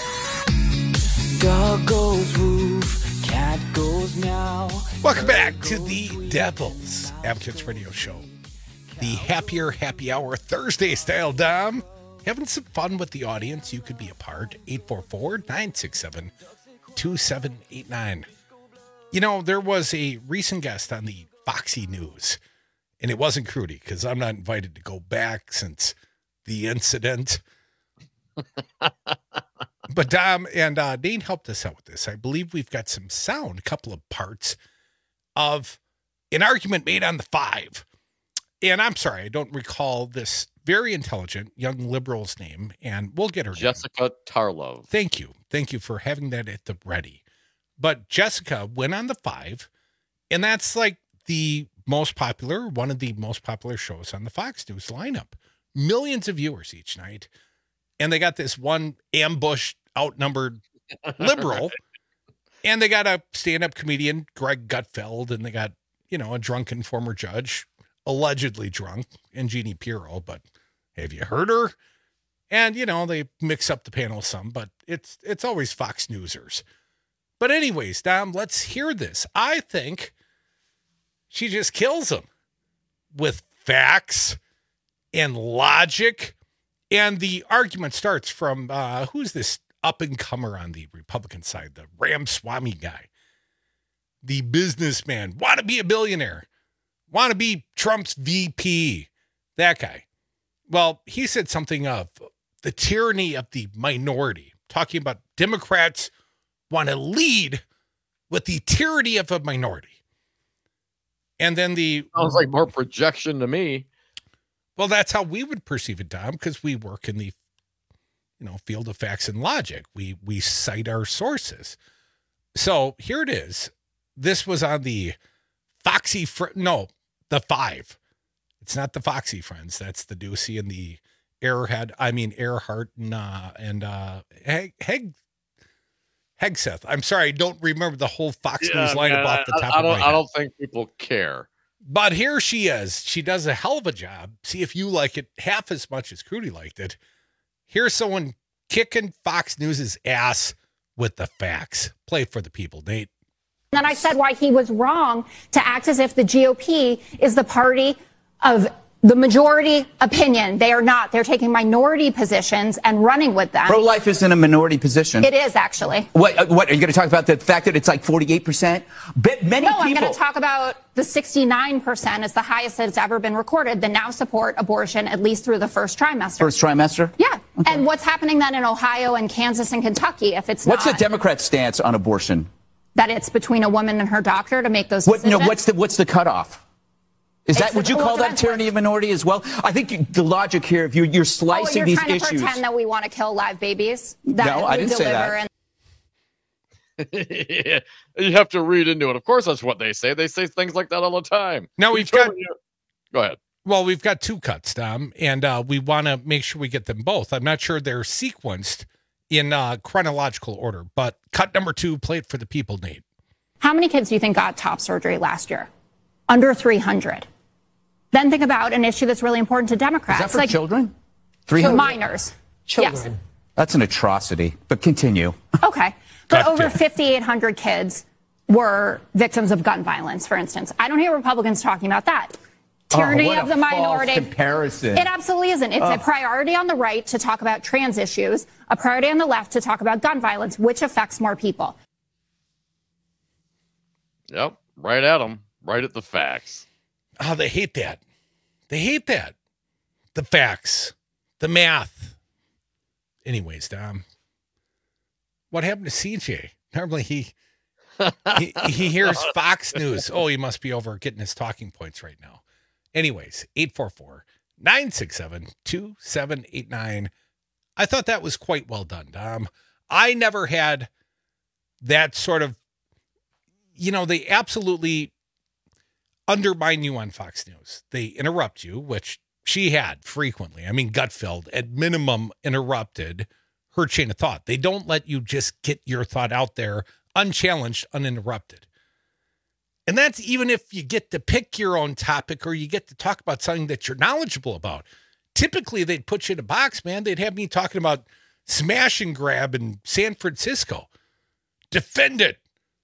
Dog goes woof, cat goes meow. Welcome back to the Devil's Advocates Radio Show. The Happier Happy Hour Thursday style, Dom. Having some fun with the audience. You could be a part. eight four four, nine six seven, two seven eight nine. You know, there was a recent guest on the Foxy News, and it wasn't Crudy, because I'm not invited to go back since the incident. But Dom and uh, Dane helped us out with this. I believe we've got some sound, a couple of parts of an argument made on the Five. And I'm sorry, I don't recall this very intelligent young liberal's name, and we'll get her Jessica name. Tarlov. Thank you. Thank you for having that at the ready. But Jessica went on the Five, and that's like the most popular, one of the most popular shows on the Fox News lineup. Millions of viewers each night. And they got this one ambushed, outnumbered liberal. Right. And they got a stand-up comedian, Greg Gutfeld, and they got, you know, a drunken former judge, allegedly drunk, and Jeannie Pirro. But, Have you heard her? And, you know, they mix up the panel some, but it's it's always Fox Newsers. But anyways, Dom, let's hear this. I think she just kills them with facts and logic. And the argument starts from, uh, who's this up-and-comer on the Republican side, the Ramaswamy guy, the businessman, want to be a billionaire, want to be Trump's V P, that guy. Well, he said something of the tyranny of the minority, talking about Democrats want to lead with the tyranny of a minority. And then the... Sounds like more projection to me. Well, that's how we would perceive it, Dom, because we work in the, you know, field of facts and logic. We we cite our sources. So here it is. This was on the Foxy... Fr- no, the Five. It's not the Foxy Friends. That's the Ducey and the Airhead. I mean, Earhart and, uh, and uh, Heg... Heg Hegseth. I'm sorry, I don't remember the whole Fox Yeah, News lineup man, off the I, top I of my don't, head. I don't think people care. But here she is. She does a hell of a job. See if you like it half as much as Crudy liked it. Here's someone kicking Fox News' ass with the facts. Play for the people, Nate. Then I said why he was wrong to act as if the G O P is the party of the majority opinion. They are not. They're taking minority positions and running with them. Pro-life isn't a minority position. It is, actually. What, what are you going to talk about the fact that it's like forty-eight percent? But many no, people... I'm going to talk about the sixty-nine percent is the highest that's ever been recorded that now support abortion at least through the first trimester. First trimester? Yeah. Okay. And what's happening then in Ohio and Kansas and Kentucky if it's What's not... the Democrat stance on abortion? That it's between a woman and her doctor to make those What, decisions? no, what's the what's the cutoff? Is It's that, would the- you well, call it Oh, that depends tyranny of minority as well? I think you, the logic here, if you're, you're Oh, slicing you're these trying to issues. pretend that we want to kill live babies? That No, I we didn't say deliver that. and- You have to read into it. Of course, that's what they say. They say things like that all the time. Now we've got... Go ahead. Well, we've got two cuts, Dom, and uh, we want to make sure we get them both. I'm not sure they're sequenced in uh, chronological order, but cut number two, play it for the people, Nate. How many kids do you think got top surgery last year? Under three hundred. Then think about an issue that's really important to Democrats. Is that for like children? three hundred? Minors. Yes. That's an atrocity, but continue. Okay. But God over damn. fifty-eight hundred kids were victims of gun violence, for instance. I don't hear Republicans talking about that. Tyranny Oh, what of a the false minority. comparison. It absolutely isn't. It's a Ugh. priority on the right to talk about trans issues, a priority on the left to talk about gun violence, which affects more people. Yep. Right at them. Right at the facts. Oh, they hate that. They hate that. The facts, the math. Anyways, Dom, what happened to C J? Normally he he, he hears Fox News. Oh, he must be over getting his talking points right now. Anyways, eight four four, nine six seven, two seven eight nine. I thought that was quite well done, Dom. I never had that sort of, you know, they absolutely undermine you on Fox News. They interrupt you, which she had frequently. I mean, Gutfeld at minimum interrupted her chain of thought. They don't let you just get your thought out there unchallenged, uninterrupted. And that's even if you get to pick your own topic or you get to talk about something that you're knowledgeable about. Typically, they'd put you in a box, man. They'd have me talking about smash and grab in San Francisco. Defend it.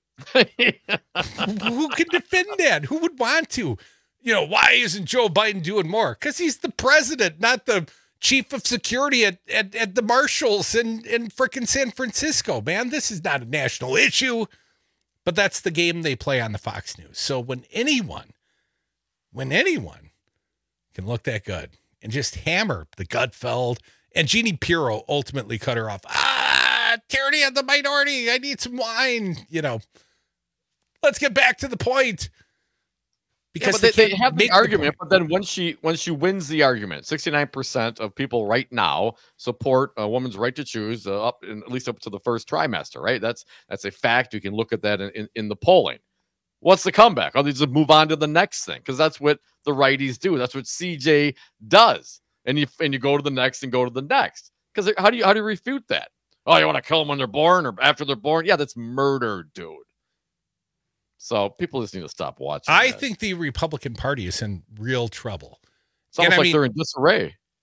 Who can defend that? Who would want to? You know, why isn't Joe Biden doing more? Because he's the president, not the chief of security at, at, at the Marshalls in, in frickin' San Francisco, man. This is not a national issue. But that's the game they play on the Fox News. So when anyone, when anyone can look that good and just hammer the Gutfeld, and Jeannie Pirro ultimately cut her off. Ah, tyranny of the minority. I need some wine. You know, let's get back to the point. Because yeah, they, they, they have the argument, the but then once she once she wins the argument, sixty-nine percent of people right now support a woman's right to choose, uh, up in, at least up to the first trimester. Right? That's that's a fact. You can look at that in, in, in the polling. What's the comeback? Oh, they just move on to the next thing because that's what the righties do. That's what C J does, and you and you go to the next and go to the next. Because how do you how do you refute that? Oh, you want to kill them when they're born or after they're born? Yeah, that's murder, dude. So people just need to stop watching. I that. think the Republican Party is in real trouble. It's almost and like I mean, they're in disarray.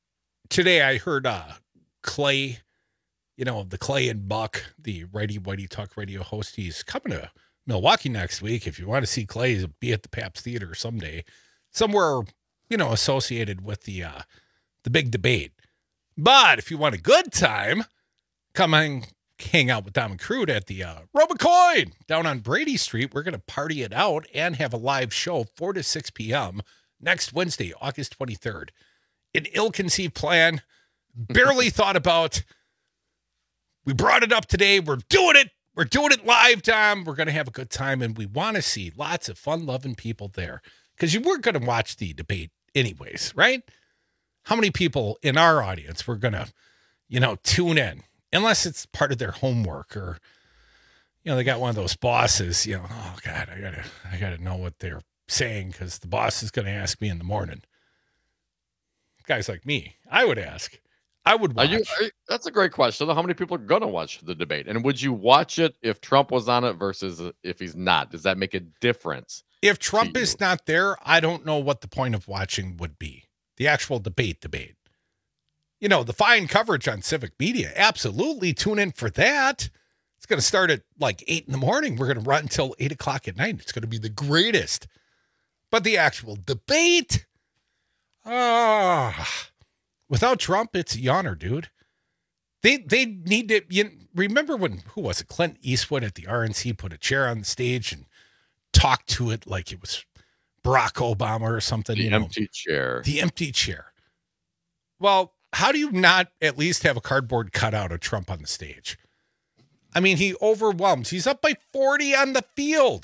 today I heard uh, Clay, you know, the Clay and Buck, the Righty Whitey Talk Radio host. He's coming to Milwaukee next week. If you want to see Clay, he'll be at the Pabst Theater someday, somewhere, you know, associated with the uh, the big debate. But if you want a good time, come and hang out with Dom and Crude at the uh, Robocoin down on Brady Street. We're going to party it out and have a live show four to six p.m. next Wednesday, August twenty-third. An ill-conceived plan, barely thought about. We brought it up today. We're doing it. We're doing it live, Dom. We're going to have a good time, and we want to see lots of fun-loving people there because you weren't going to watch the debate anyways, right? How many people in our audience were going to, you know, tune in? Unless it's part of their homework or, you know, they got one of those bosses, you know, oh, God, I got to I gotta know what they're saying because the boss is going to ask me in the morning. Guys like me, I would ask. I would watch. Are you, are you, that's a great question. How many people are going to watch the debate? And would you watch it if Trump was on it versus if he's not? Does that make a difference? If Trump is not there, I don't know what the point of watching would be. The actual debate debate. You know, the fine coverage on civic media. Absolutely tune in for that. It's going to start at like eight in the morning. We're going to run until eight o'clock at night. It's going to be the greatest. But the actual debate, ah, without Trump, it's a yawner, dude. They they need to, you remember when, who was it? Clint Eastwood at the R N C put a chair on the stage and talked to it like it was Barack Obama or something. The you empty know, chair. The empty chair. Well, how do you not at least have a cardboard cutout of Trump on the stage? I mean, he overwhelms. He's up by forty on the field.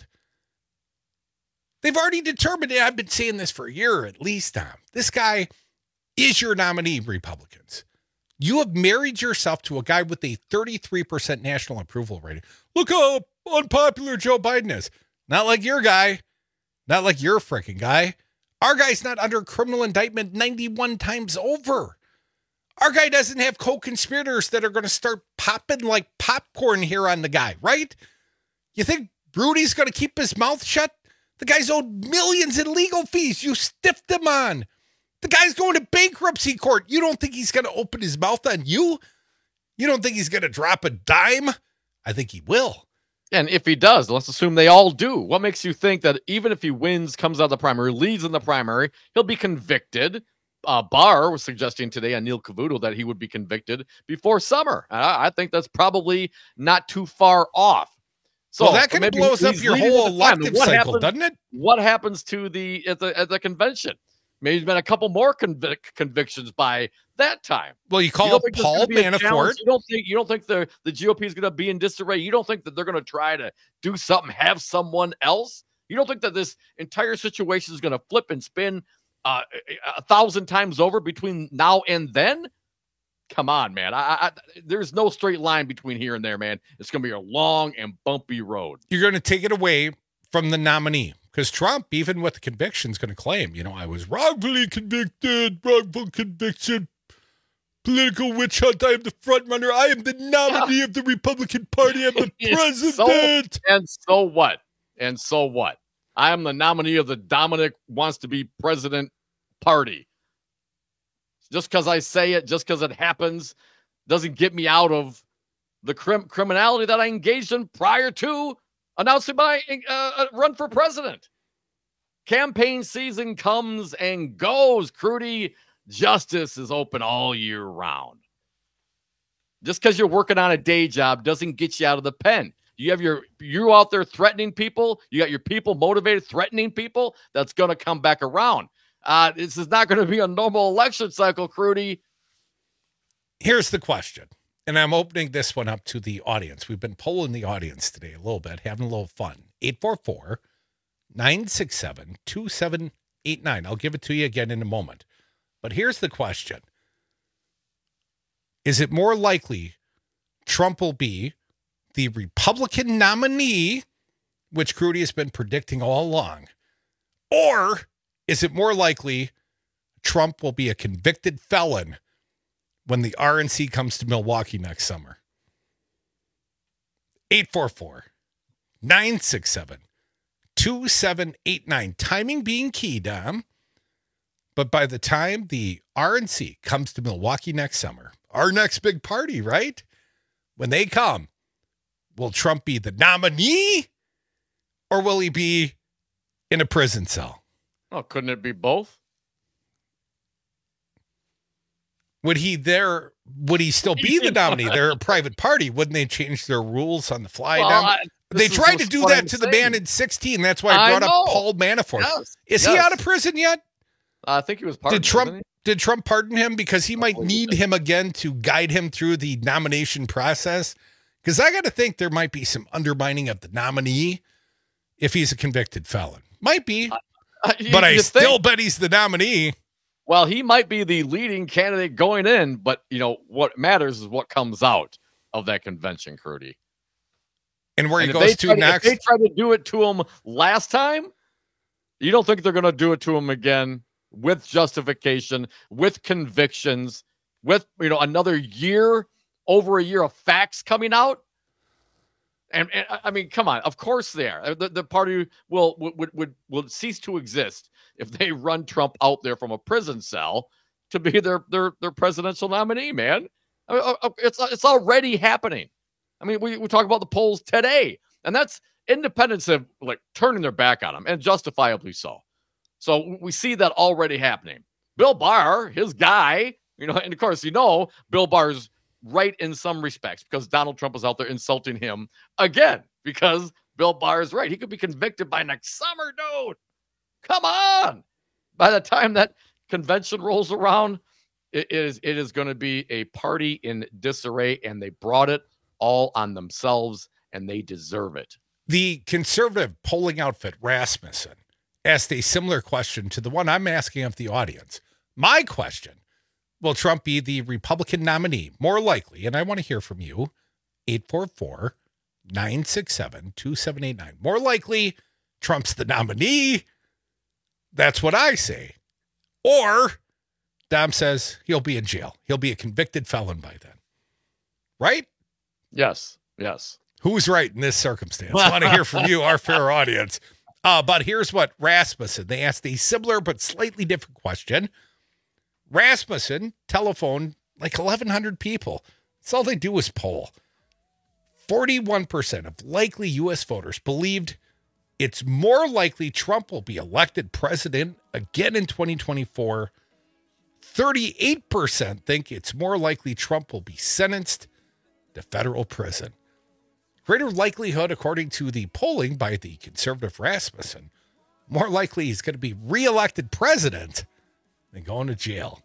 They've already determined it. I've been saying this for a year at least, Tom. This guy is your nominee, Republicans. You have married yourself to a guy with a thirty-three percent national approval rating. Look how unpopular Joe Biden is. Not like your guy. Not like your freaking guy. Our guy's not under criminal indictment ninety-one times over. Our guy doesn't have co-conspirators that are going to start popping like popcorn here on the guy, right? You think Rudy's going to keep his mouth shut? The guy's owed millions in legal fees. You stiffed him on. The guy's going to bankruptcy court. You don't think he's going to open his mouth on you? You don't think he's going to drop a dime? I think he will. And if he does, let's assume they all do. What makes you think that even if he wins, comes out of the primary, leads in the primary, he'll be convicted? Uh, Barr was suggesting today on Neil Cavuto that he would be convicted before summer. I, I think that's probably not too far off. So well, that kind of blows up your whole elective cycle, happens, doesn't it? What happens to the at the at the convention? Maybe there's been a couple more convic- convictions by that time. Well, you call you Paul Manafort. You don't think you don't think the the G O P is going to be in disarray? You don't think that they're going to try to do something, have someone else? You don't think that this entire situation is going to flip and spin uh, a thousand times over between now and then? Come on, man. I, I, there's no straight line between here and there, man. It's going to be a long and bumpy road. You're going to take it away from the nominee. Because Trump, even with the conviction, is going to claim, you know, I was wrongfully convicted, wrongful conviction, political witch hunt. I am the front runner. I am the nominee of the Republican Party. I'm the president. So, and so what? And so what? I am the nominee of the Dominic wants to be president party. Just because I say it, just because it happens, doesn't get me out of the crim- criminality that I engaged in prior to announcing my uh, run for president. Campaign season comes and goes. Crudy, justice is open all year round. Just because you're working on a day job doesn't get you out of the pen. You have your you out there threatening people. You got your people motivated, threatening people. That's going to come back around. Uh, this is not going to be a normal election cycle, Crudy. Here's the question. And I'm opening this one up to the audience. We've been polling the audience today a little bit, having a little fun. eight four four, nine six seven, two seven eight nine. I'll give it to you again in a moment. But here's the question. Is it more likely Trump will be the Republican nominee, which Crudy has been predicting all along, or is it more likely Trump will be a convicted felon when the R N C comes to Milwaukee next summer? eight four four, nine six seven, two seven eight nine. Timing being key, Dom. But by the time the R N C comes to Milwaukee next summer, our next big party, right? When they come, will Trump be the nominee or will he be in a prison cell? Oh, couldn't it be both? Would he there? Would he still be the nominee? They're a private party. Wouldn't they change their rules on the fly? Well, now? I, they tried to do that to the man in sixteen. That's why I brought I up Paul Manafort. Yes. Is yes. he out of prison yet? I think he was pardoned. Did Trump? Did Trump pardon him because he might need him again to guide him through the nomination process? Because I got to think there might be some undermining of the nominee if he's a convicted felon. Might be, uh, you, but I still think? bet he's the nominee. Well, he might be the leading candidate going in, but you know what matters is what comes out of that convention, Curdy. And where and he goes to next. To, if they tried to do it to him last time, you don't think they're going to do it to him again with justification, with convictions, with you know another year, over a year of facts coming out? And, and I mean, come on. Of course they are. The, the party will would, would would cease to exist if they run Trump out there from a prison cell to be their their their presidential nominee, man. I mean, it's it's already happening. I mean, we, we talk about the polls today, and that's independents have like turning their back on him, and justifiably so. So we see that already happening. Bill Barr, his guy, you know, and of course, you know, Bill Barr's right in some respects because Donald Trump is out there insulting him again because Bill Barr is right. He could be convicted by next summer, dude. Come on. By the time that convention rolls around, it is it is going to be a party in disarray, and they brought it all on themselves, and they deserve it. The conservative polling outfit Rasmussen asked a similar question to the one I'm asking of the audience. My question, will Trump be the Republican nominee? More likely, and I want to hear from you, eight four four, nine six seven, two seven eight nine. More likely, Trump's the nominee. That's what I say. Or Dom says he'll be in jail. He'll be a convicted felon by then. Right? Yes. Yes. Who's right in this circumstance? I want to hear from you, our fair audience. Uh, but here's what Rasmussen, they asked a similar but slightly different question. Rasmussen telephoned like eleven hundred people. That's all they do is poll. forty-one percent of likely U S voters believed it's more likely Trump will be elected president again in twenty twenty-four. thirty-eight percent think it's more likely Trump will be sentenced to federal prison. Greater likelihood, according to the polling by the conservative Rasmussen, more likely he's going to be reelected president than going to jail.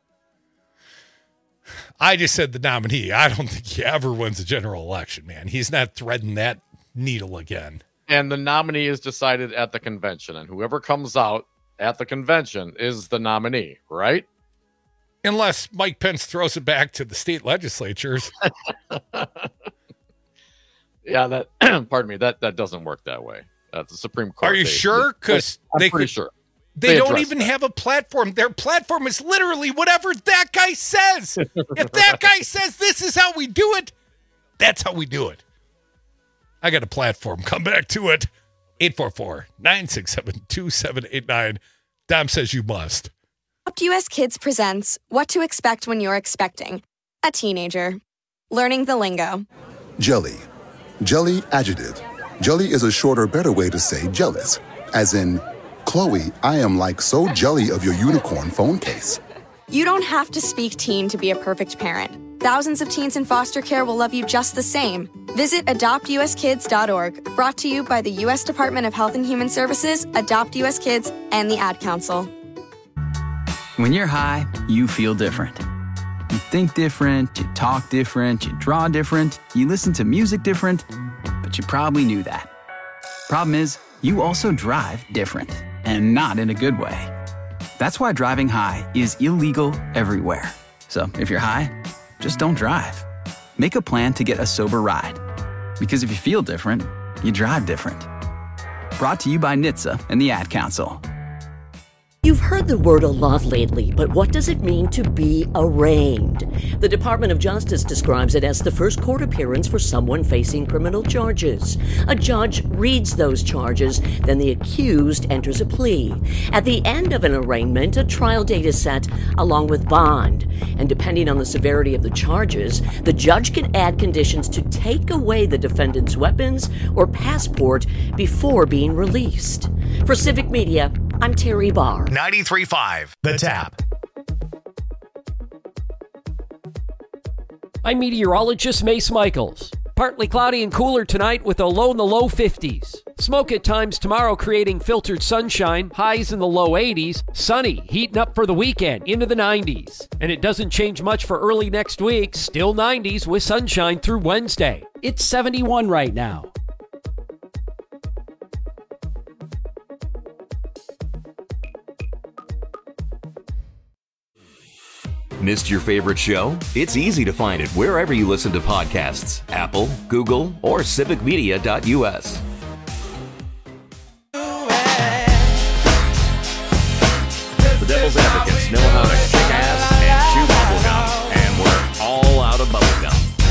I just said the nominee. I don't think he ever wins a general election, man. He's not threading that needle again. And the nominee is decided at the convention, and whoever comes out at the convention is the nominee, right? Unless Mike Pence throws it back to the state legislatures. Yeah, that. Pardon me. That that doesn't work that way. That's the Supreme Court. Are you they, sure? Because I'm they pretty could, sure they, they don't even that. have a platform. Their platform is literally whatever that guy says. If that guy says this is how we do it, that's how we do it. I got a platform. Come back to it. eight four four, nine six seven, two seven eight nine. Dom says you must. Adopt U S Kids presents What to Expect When You're Expecting a Teenager. Learning the lingo. Jelly. Jelly adjective. Jelly is a shorter, better way to say jealous. As in, Chloe, I am like so jelly of your unicorn phone case. You don't have to speak teen to be a perfect parent. Thousands of teens in foster care will love you just the same. Visit adopt u s kids dot org, brought to you by the U S Department of Health and Human Services, Adopt U S Kids, and the Ad Council. When you're high, you feel different. You think different, you talk different, you draw different, you listen to music different, but you probably knew that. Problem is, you also drive different, and not in a good way. That's why driving high is illegal everywhere. So if you're high, just don't drive. Make a plan to get a sober ride. Because if you feel different, you drive different. Brought to you by N H T S A and the Ad Council. You've heard the word a lot lately, but what does it mean to be arraigned? The Department of Justice describes it as the first court appearance for someone facing criminal charges. A judge reads those charges, then the accused enters a plea. At the end of an arraignment, a trial date is set along with bond. And depending on the severity of the charges, the judge can add conditions to take away the defendant's weapons or passport before being released. For Civic Media, I'm Terry Barr. ninety-three point five, The Tap. I'm meteorologist Mace Michaels. Partly cloudy and cooler tonight with a low in the low fifties. Smoke at times tomorrow creating filtered sunshine, highs in the low eighties. Sunny, heating up for the weekend into the nineties. And it doesn't change much for early next week, still nineties with sunshine through Wednesday. It's seventy-one right now. Missed your favorite show? It's easy to find it wherever you listen to podcasts. Apple, Google, or civic media dot u s. The Devil's Advocates know how to kick ass and chew bubblegum, and we're all out of bubblegum.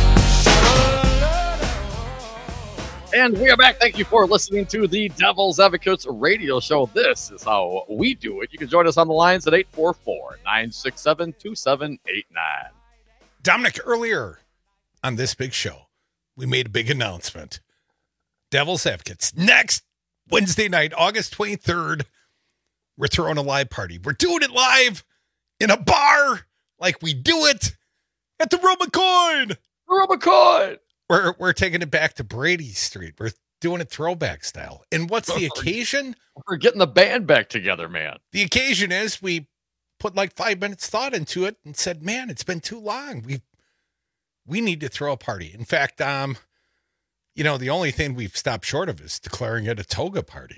And we are back. Thank you for listening to the Devil's Advocates radio show. This is how we do it. You can join us on the lines at eight four four, nine six seven, two seven eight nine. Dominic, earlier on this big show, we made a big announcement. Devil's Advocates. Next Wednesday night, August twenty-third, we're throwing a live party. We're doing it live in a bar like we do it at the Rubicon. The Rubicon. We're we're taking it back to Brady Street. We're doing it throwback style. And what's the occasion? We're getting the band back together, man. The occasion is we put like five minutes thought into it and said, man, it's been too long. We we need to throw a party. In fact, um, you know, the only thing we've stopped short of is declaring it a toga party.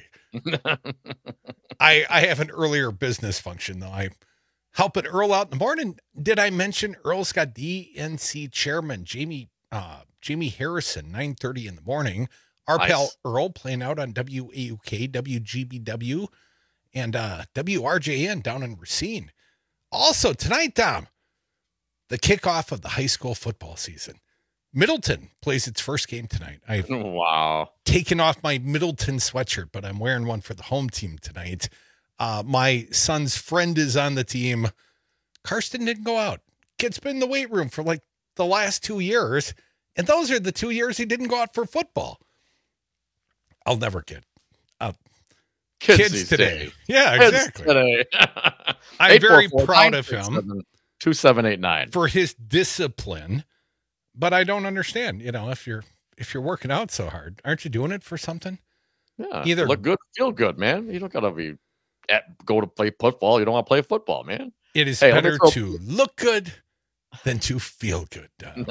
I I have an earlier business function, though. I helping Earl out in the morning. Did I mention Earl's got D N C chairman Jamie uh, Jamie Harrison, nine thirty in the morning. Our nice. pal Earl playing out on W A U K, W G B W, and uh, W R J N down in Racine. Also tonight, Dom, the kickoff of the high school football season. Middleton plays its first game tonight. I've wow. taken off my Middleton sweatshirt, but I'm wearing one for the home team tonight. Uh, my son's friend is on the team. Karsten didn't go out. Kid's been in the weight room for like the last two years, and those are the two years he didn't go out for football. I'll never get uh, kids, kids today. Day. Yeah, kids exactly. Today. I'm very proud of him. two seven eight nine For his discipline, but I don't understand. You know, if you're if you're working out so hard, aren't you doing it for something? Yeah, either look good, feel good, man. You don't gotta be at, go to play football. You don't want to play football, man. It is hey, better to look good than to feel good.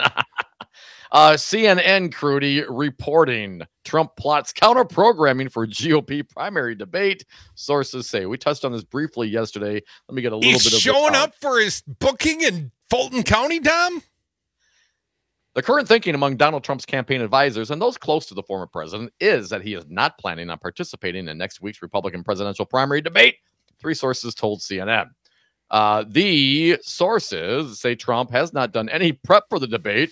uh, C N N, Crudy, reporting Trump plots counter-programming for G O P primary debate. Sources say. We touched on this briefly yesterday. Let me get a little He's bit of showing up for his booking in Fulton County, Dom? The current thinking among Donald Trump's campaign advisors and those close to the former president is that he is not planning on participating in next week's Republican presidential primary debate, three sources told C N N. Uh, the sources say Trump has not done any prep for the debate.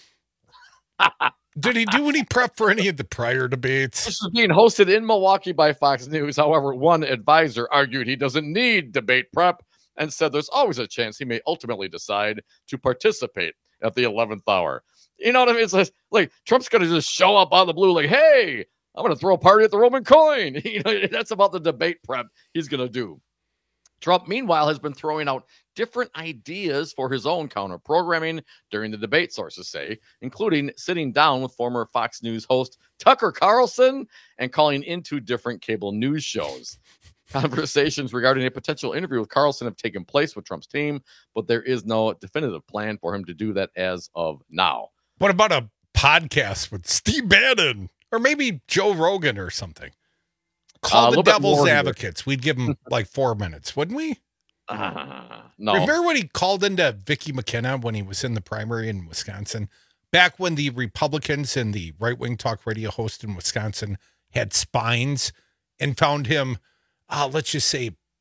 Did he do any prep for any of the prior debates? This is being hosted in Milwaukee by Fox News. However, one advisor argued he doesn't need debate prep and said there's always a chance he may ultimately decide to participate at the eleventh hour. You know what I mean? It's like, like Trump's going to just show up out of the blue like, hey, I'm going to throw a party at the Roman Coin. You know, that's about the debate prep he's going to do. Trump, meanwhile, has been throwing out different ideas for his own counter-programming during the debate, sources say, including sitting down with former Fox News host Tucker Carlson and calling into different cable news shows. Conversations regarding a potential interview with Carlson have taken place with Trump's team, but there is no definitive plan for him to do that as of now. What about a podcast with Steve Bannon or maybe Joe Rogan or something? Call uh, the Devil's Advocates. We'd give him like four minutes, wouldn't we? Uh, no. Remember when he called into Vicky McKenna when he was in the primary in Wisconsin? Back when the Republicans and the right-wing talk radio host in Wisconsin had spines and found him, uh, let's just say,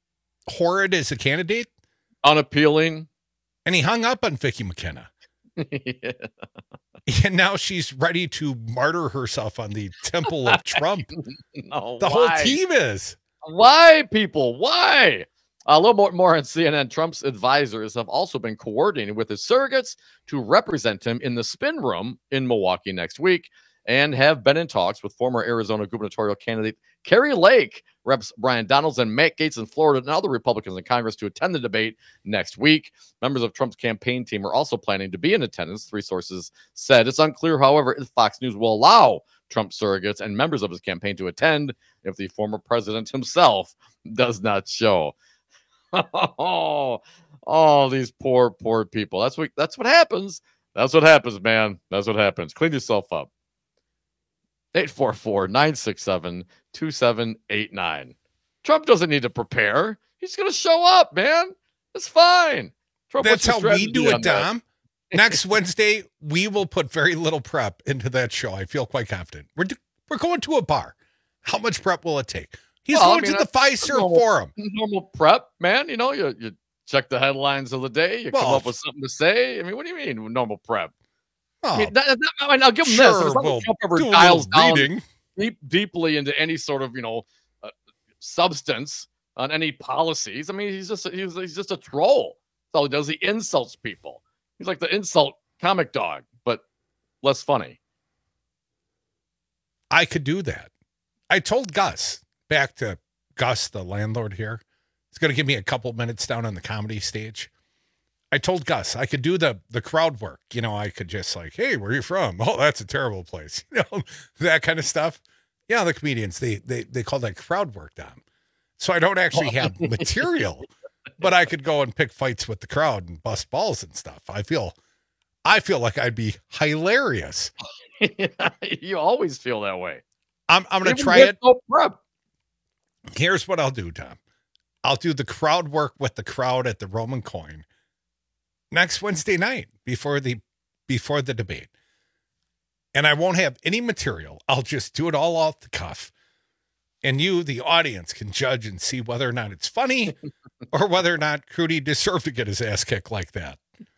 horrid as a candidate, unappealing, and he hung up on Vicky McKenna. Yeah. And now she's ready to martyr herself on the temple of Trump. No, the why? whole team is. Why, people? Why? A little more, more on C N N. Trump's advisors have also been coordinating with his surrogates to represent him in the spin room in Milwaukee next week, and have been in talks with former Arizona gubernatorial candidate Kari Lake, Reps Brian Donalds, and Matt Gaetz in Florida, and other Republicans in Congress to attend the debate next week. Members of Trump's campaign team are also planning to be in attendance, three sources said. It's unclear, however, if Fox News will allow Trump surrogates and members of his campaign to attend if the former president himself does not show. Oh, oh, these poor, poor people. That's what that's what happens. That's what happens, man. That's what happens. Clean yourself up. eight four four, nine six seven, two seven eight nine. Trump doesn't need to prepare. He's going to show up, man. It's fine. Trump, That's how we do it, that? Dom. Next Wednesday, we will put very little prep into that show. I feel quite confident. We're do- we're going to a bar. How much prep will it take? He's Well, I going mean, to the that's Pfizer normal- Forum. Normal prep, man. You know, you, you check the headlines of the day. You come Well, up with something to say. I mean, what do you mean normal prep? Oh, I mean, that, that, I mean, I'll give him sure, this. It's not we'll like Trump ever do a dials little down reading. deep, deeply into any sort of, you know, uh, substance on any policies. I mean, he's just he's, he's just a troll. That's all he does. He insults people. He's like the insult comic dog, but less funny. I could do that. I told Gus, back to Gus, the landlord here, he's going to give me a couple minutes down on the comedy stage. I told Gus I could do the the crowd work. You know, I could just like, hey, where are you from? Oh, that's a terrible place. You know, that kind of stuff. Yeah, the comedians, they they they call that crowd work, Dom. So I don't actually have material, but I could go and pick fights with the crowd and bust balls and stuff. I feel I feel like I'd be hilarious. You always feel that way. I'm I'm going to Even try with it. no prep. Here's what I'll do, Tom. I'll do the crowd work with the crowd at the Roman Coin next Wednesday night before the before the debate. And I won't have any material. I'll just do it all off the cuff. And you, the audience, can judge and see whether or not it's funny or whether or not Crudy deserved to get his ass kicked like that.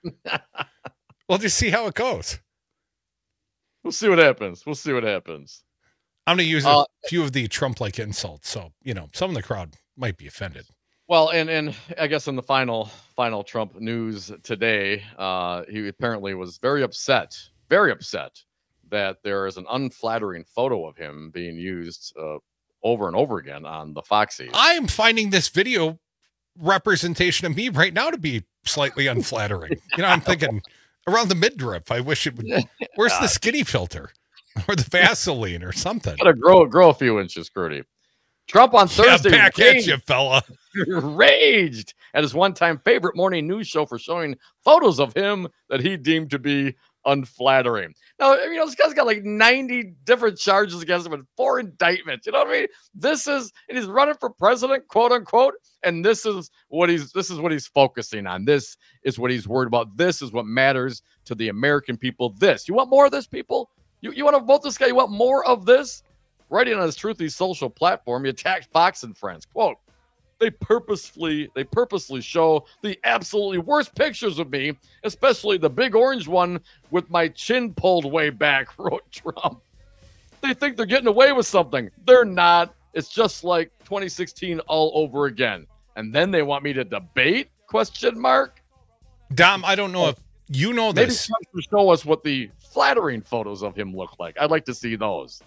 We'll just see how it goes. We'll see what happens. We'll see what happens. I'm going to use a Uh, few of the Trump-like insults. So, you know, some of the crowd might be offended. Well, and and I guess in the final final Trump news today, uh, he apparently was very upset, very upset that there is an unflattering photo of him being used uh, over and over again on the Foxies. I am finding this video representation of me right now to be slightly unflattering. You know, I'm thinking around the midriff. I wish it would. Where's the skinny filter or the Vaseline or something? Gotta grow grow a few inches, Crudy. Trump on Thursday Yeah, back at raged, you, fella. raged at his one-time favorite morning news show for showing photos of him that he deemed to be unflattering. Now, you know, this guy's got like ninety different charges against him and four indictments. You know what I mean? This is, and he's running for president, quote unquote. And this is what he's, this is what he's focusing on. This is what he's worried about. This is what matters to the American people. This, you want more of this, people? You, you want to vote this guy? You want more of this? Writing on his Truthy social platform, he attacked Fox and Friends. Quote, They purposefully, they purposely show the absolutely worst pictures of me, especially the big orange one with my chin pulled way back, wrote Trump. They think they're getting away with something. They're not. It's just like twenty sixteen all over again. And then they want me to debate? Question mark. Dom, I don't know if you know Maybe this. Trump should show us what the flattering photos of him look like. I'd like to see those.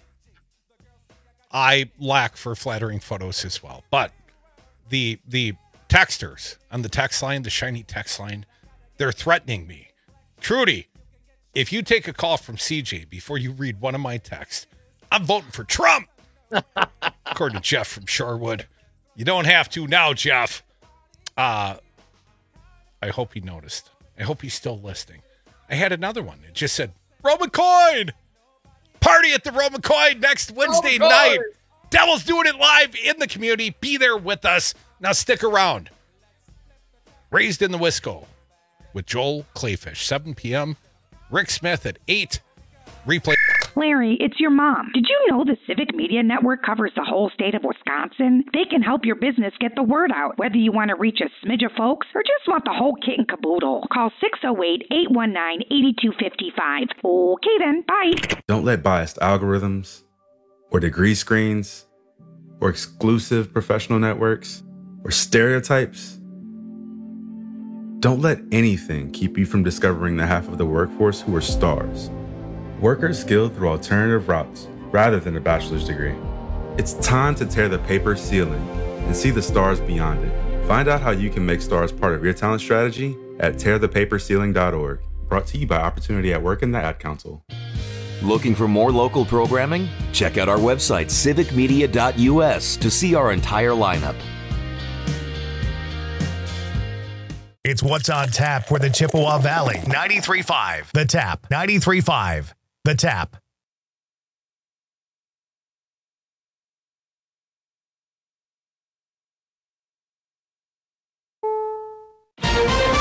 I lack for flattering photos as well, but the the texters on the text line, the shiny text line, they're threatening me. Trudy, if you take a call from C J before you read one of my texts, I'm voting for Trump. According to Jeff from Shorewood. You don't have to now, Jeff. Uh, I hope he noticed. I hope he's still listening. I had another one. It just said, Roman Coin! Party at the Roman Coin next Wednesday Roman night. Coin! Devil's doing it live in the community. Be there with us. Now stick around. Raised in the Wisco with Joel Clayfish, seven p.m. Rick Smith at eight. Replay. Larry, it's your mom. Did you know the Civic Media Network covers the whole state of Wisconsin? They can help your business get the word out, whether you want to reach a smidge of folks or just want the whole kit and caboodle. Call six oh eight, eight one nine, eight two five five. Okay then, bye. Don't let biased algorithms or degree screens or exclusive professional networks or stereotypes, don't let anything keep you from discovering the half of the workforce who are stars. Workers skilled through alternative routes rather than a bachelor's degree. It's time to tear the paper ceiling and see the stars beyond it. Find out how you can make stars part of your talent strategy at tear the paper ceiling dot org. Brought to you by Opportunity at Work and the Ad Council. Looking for more local programming? Check out our website, civic media dot u s, to see our entire lineup. It's What's on Tap for the Chippewa Valley. ninety-three point five The Tap. ninety-three point five The Tap.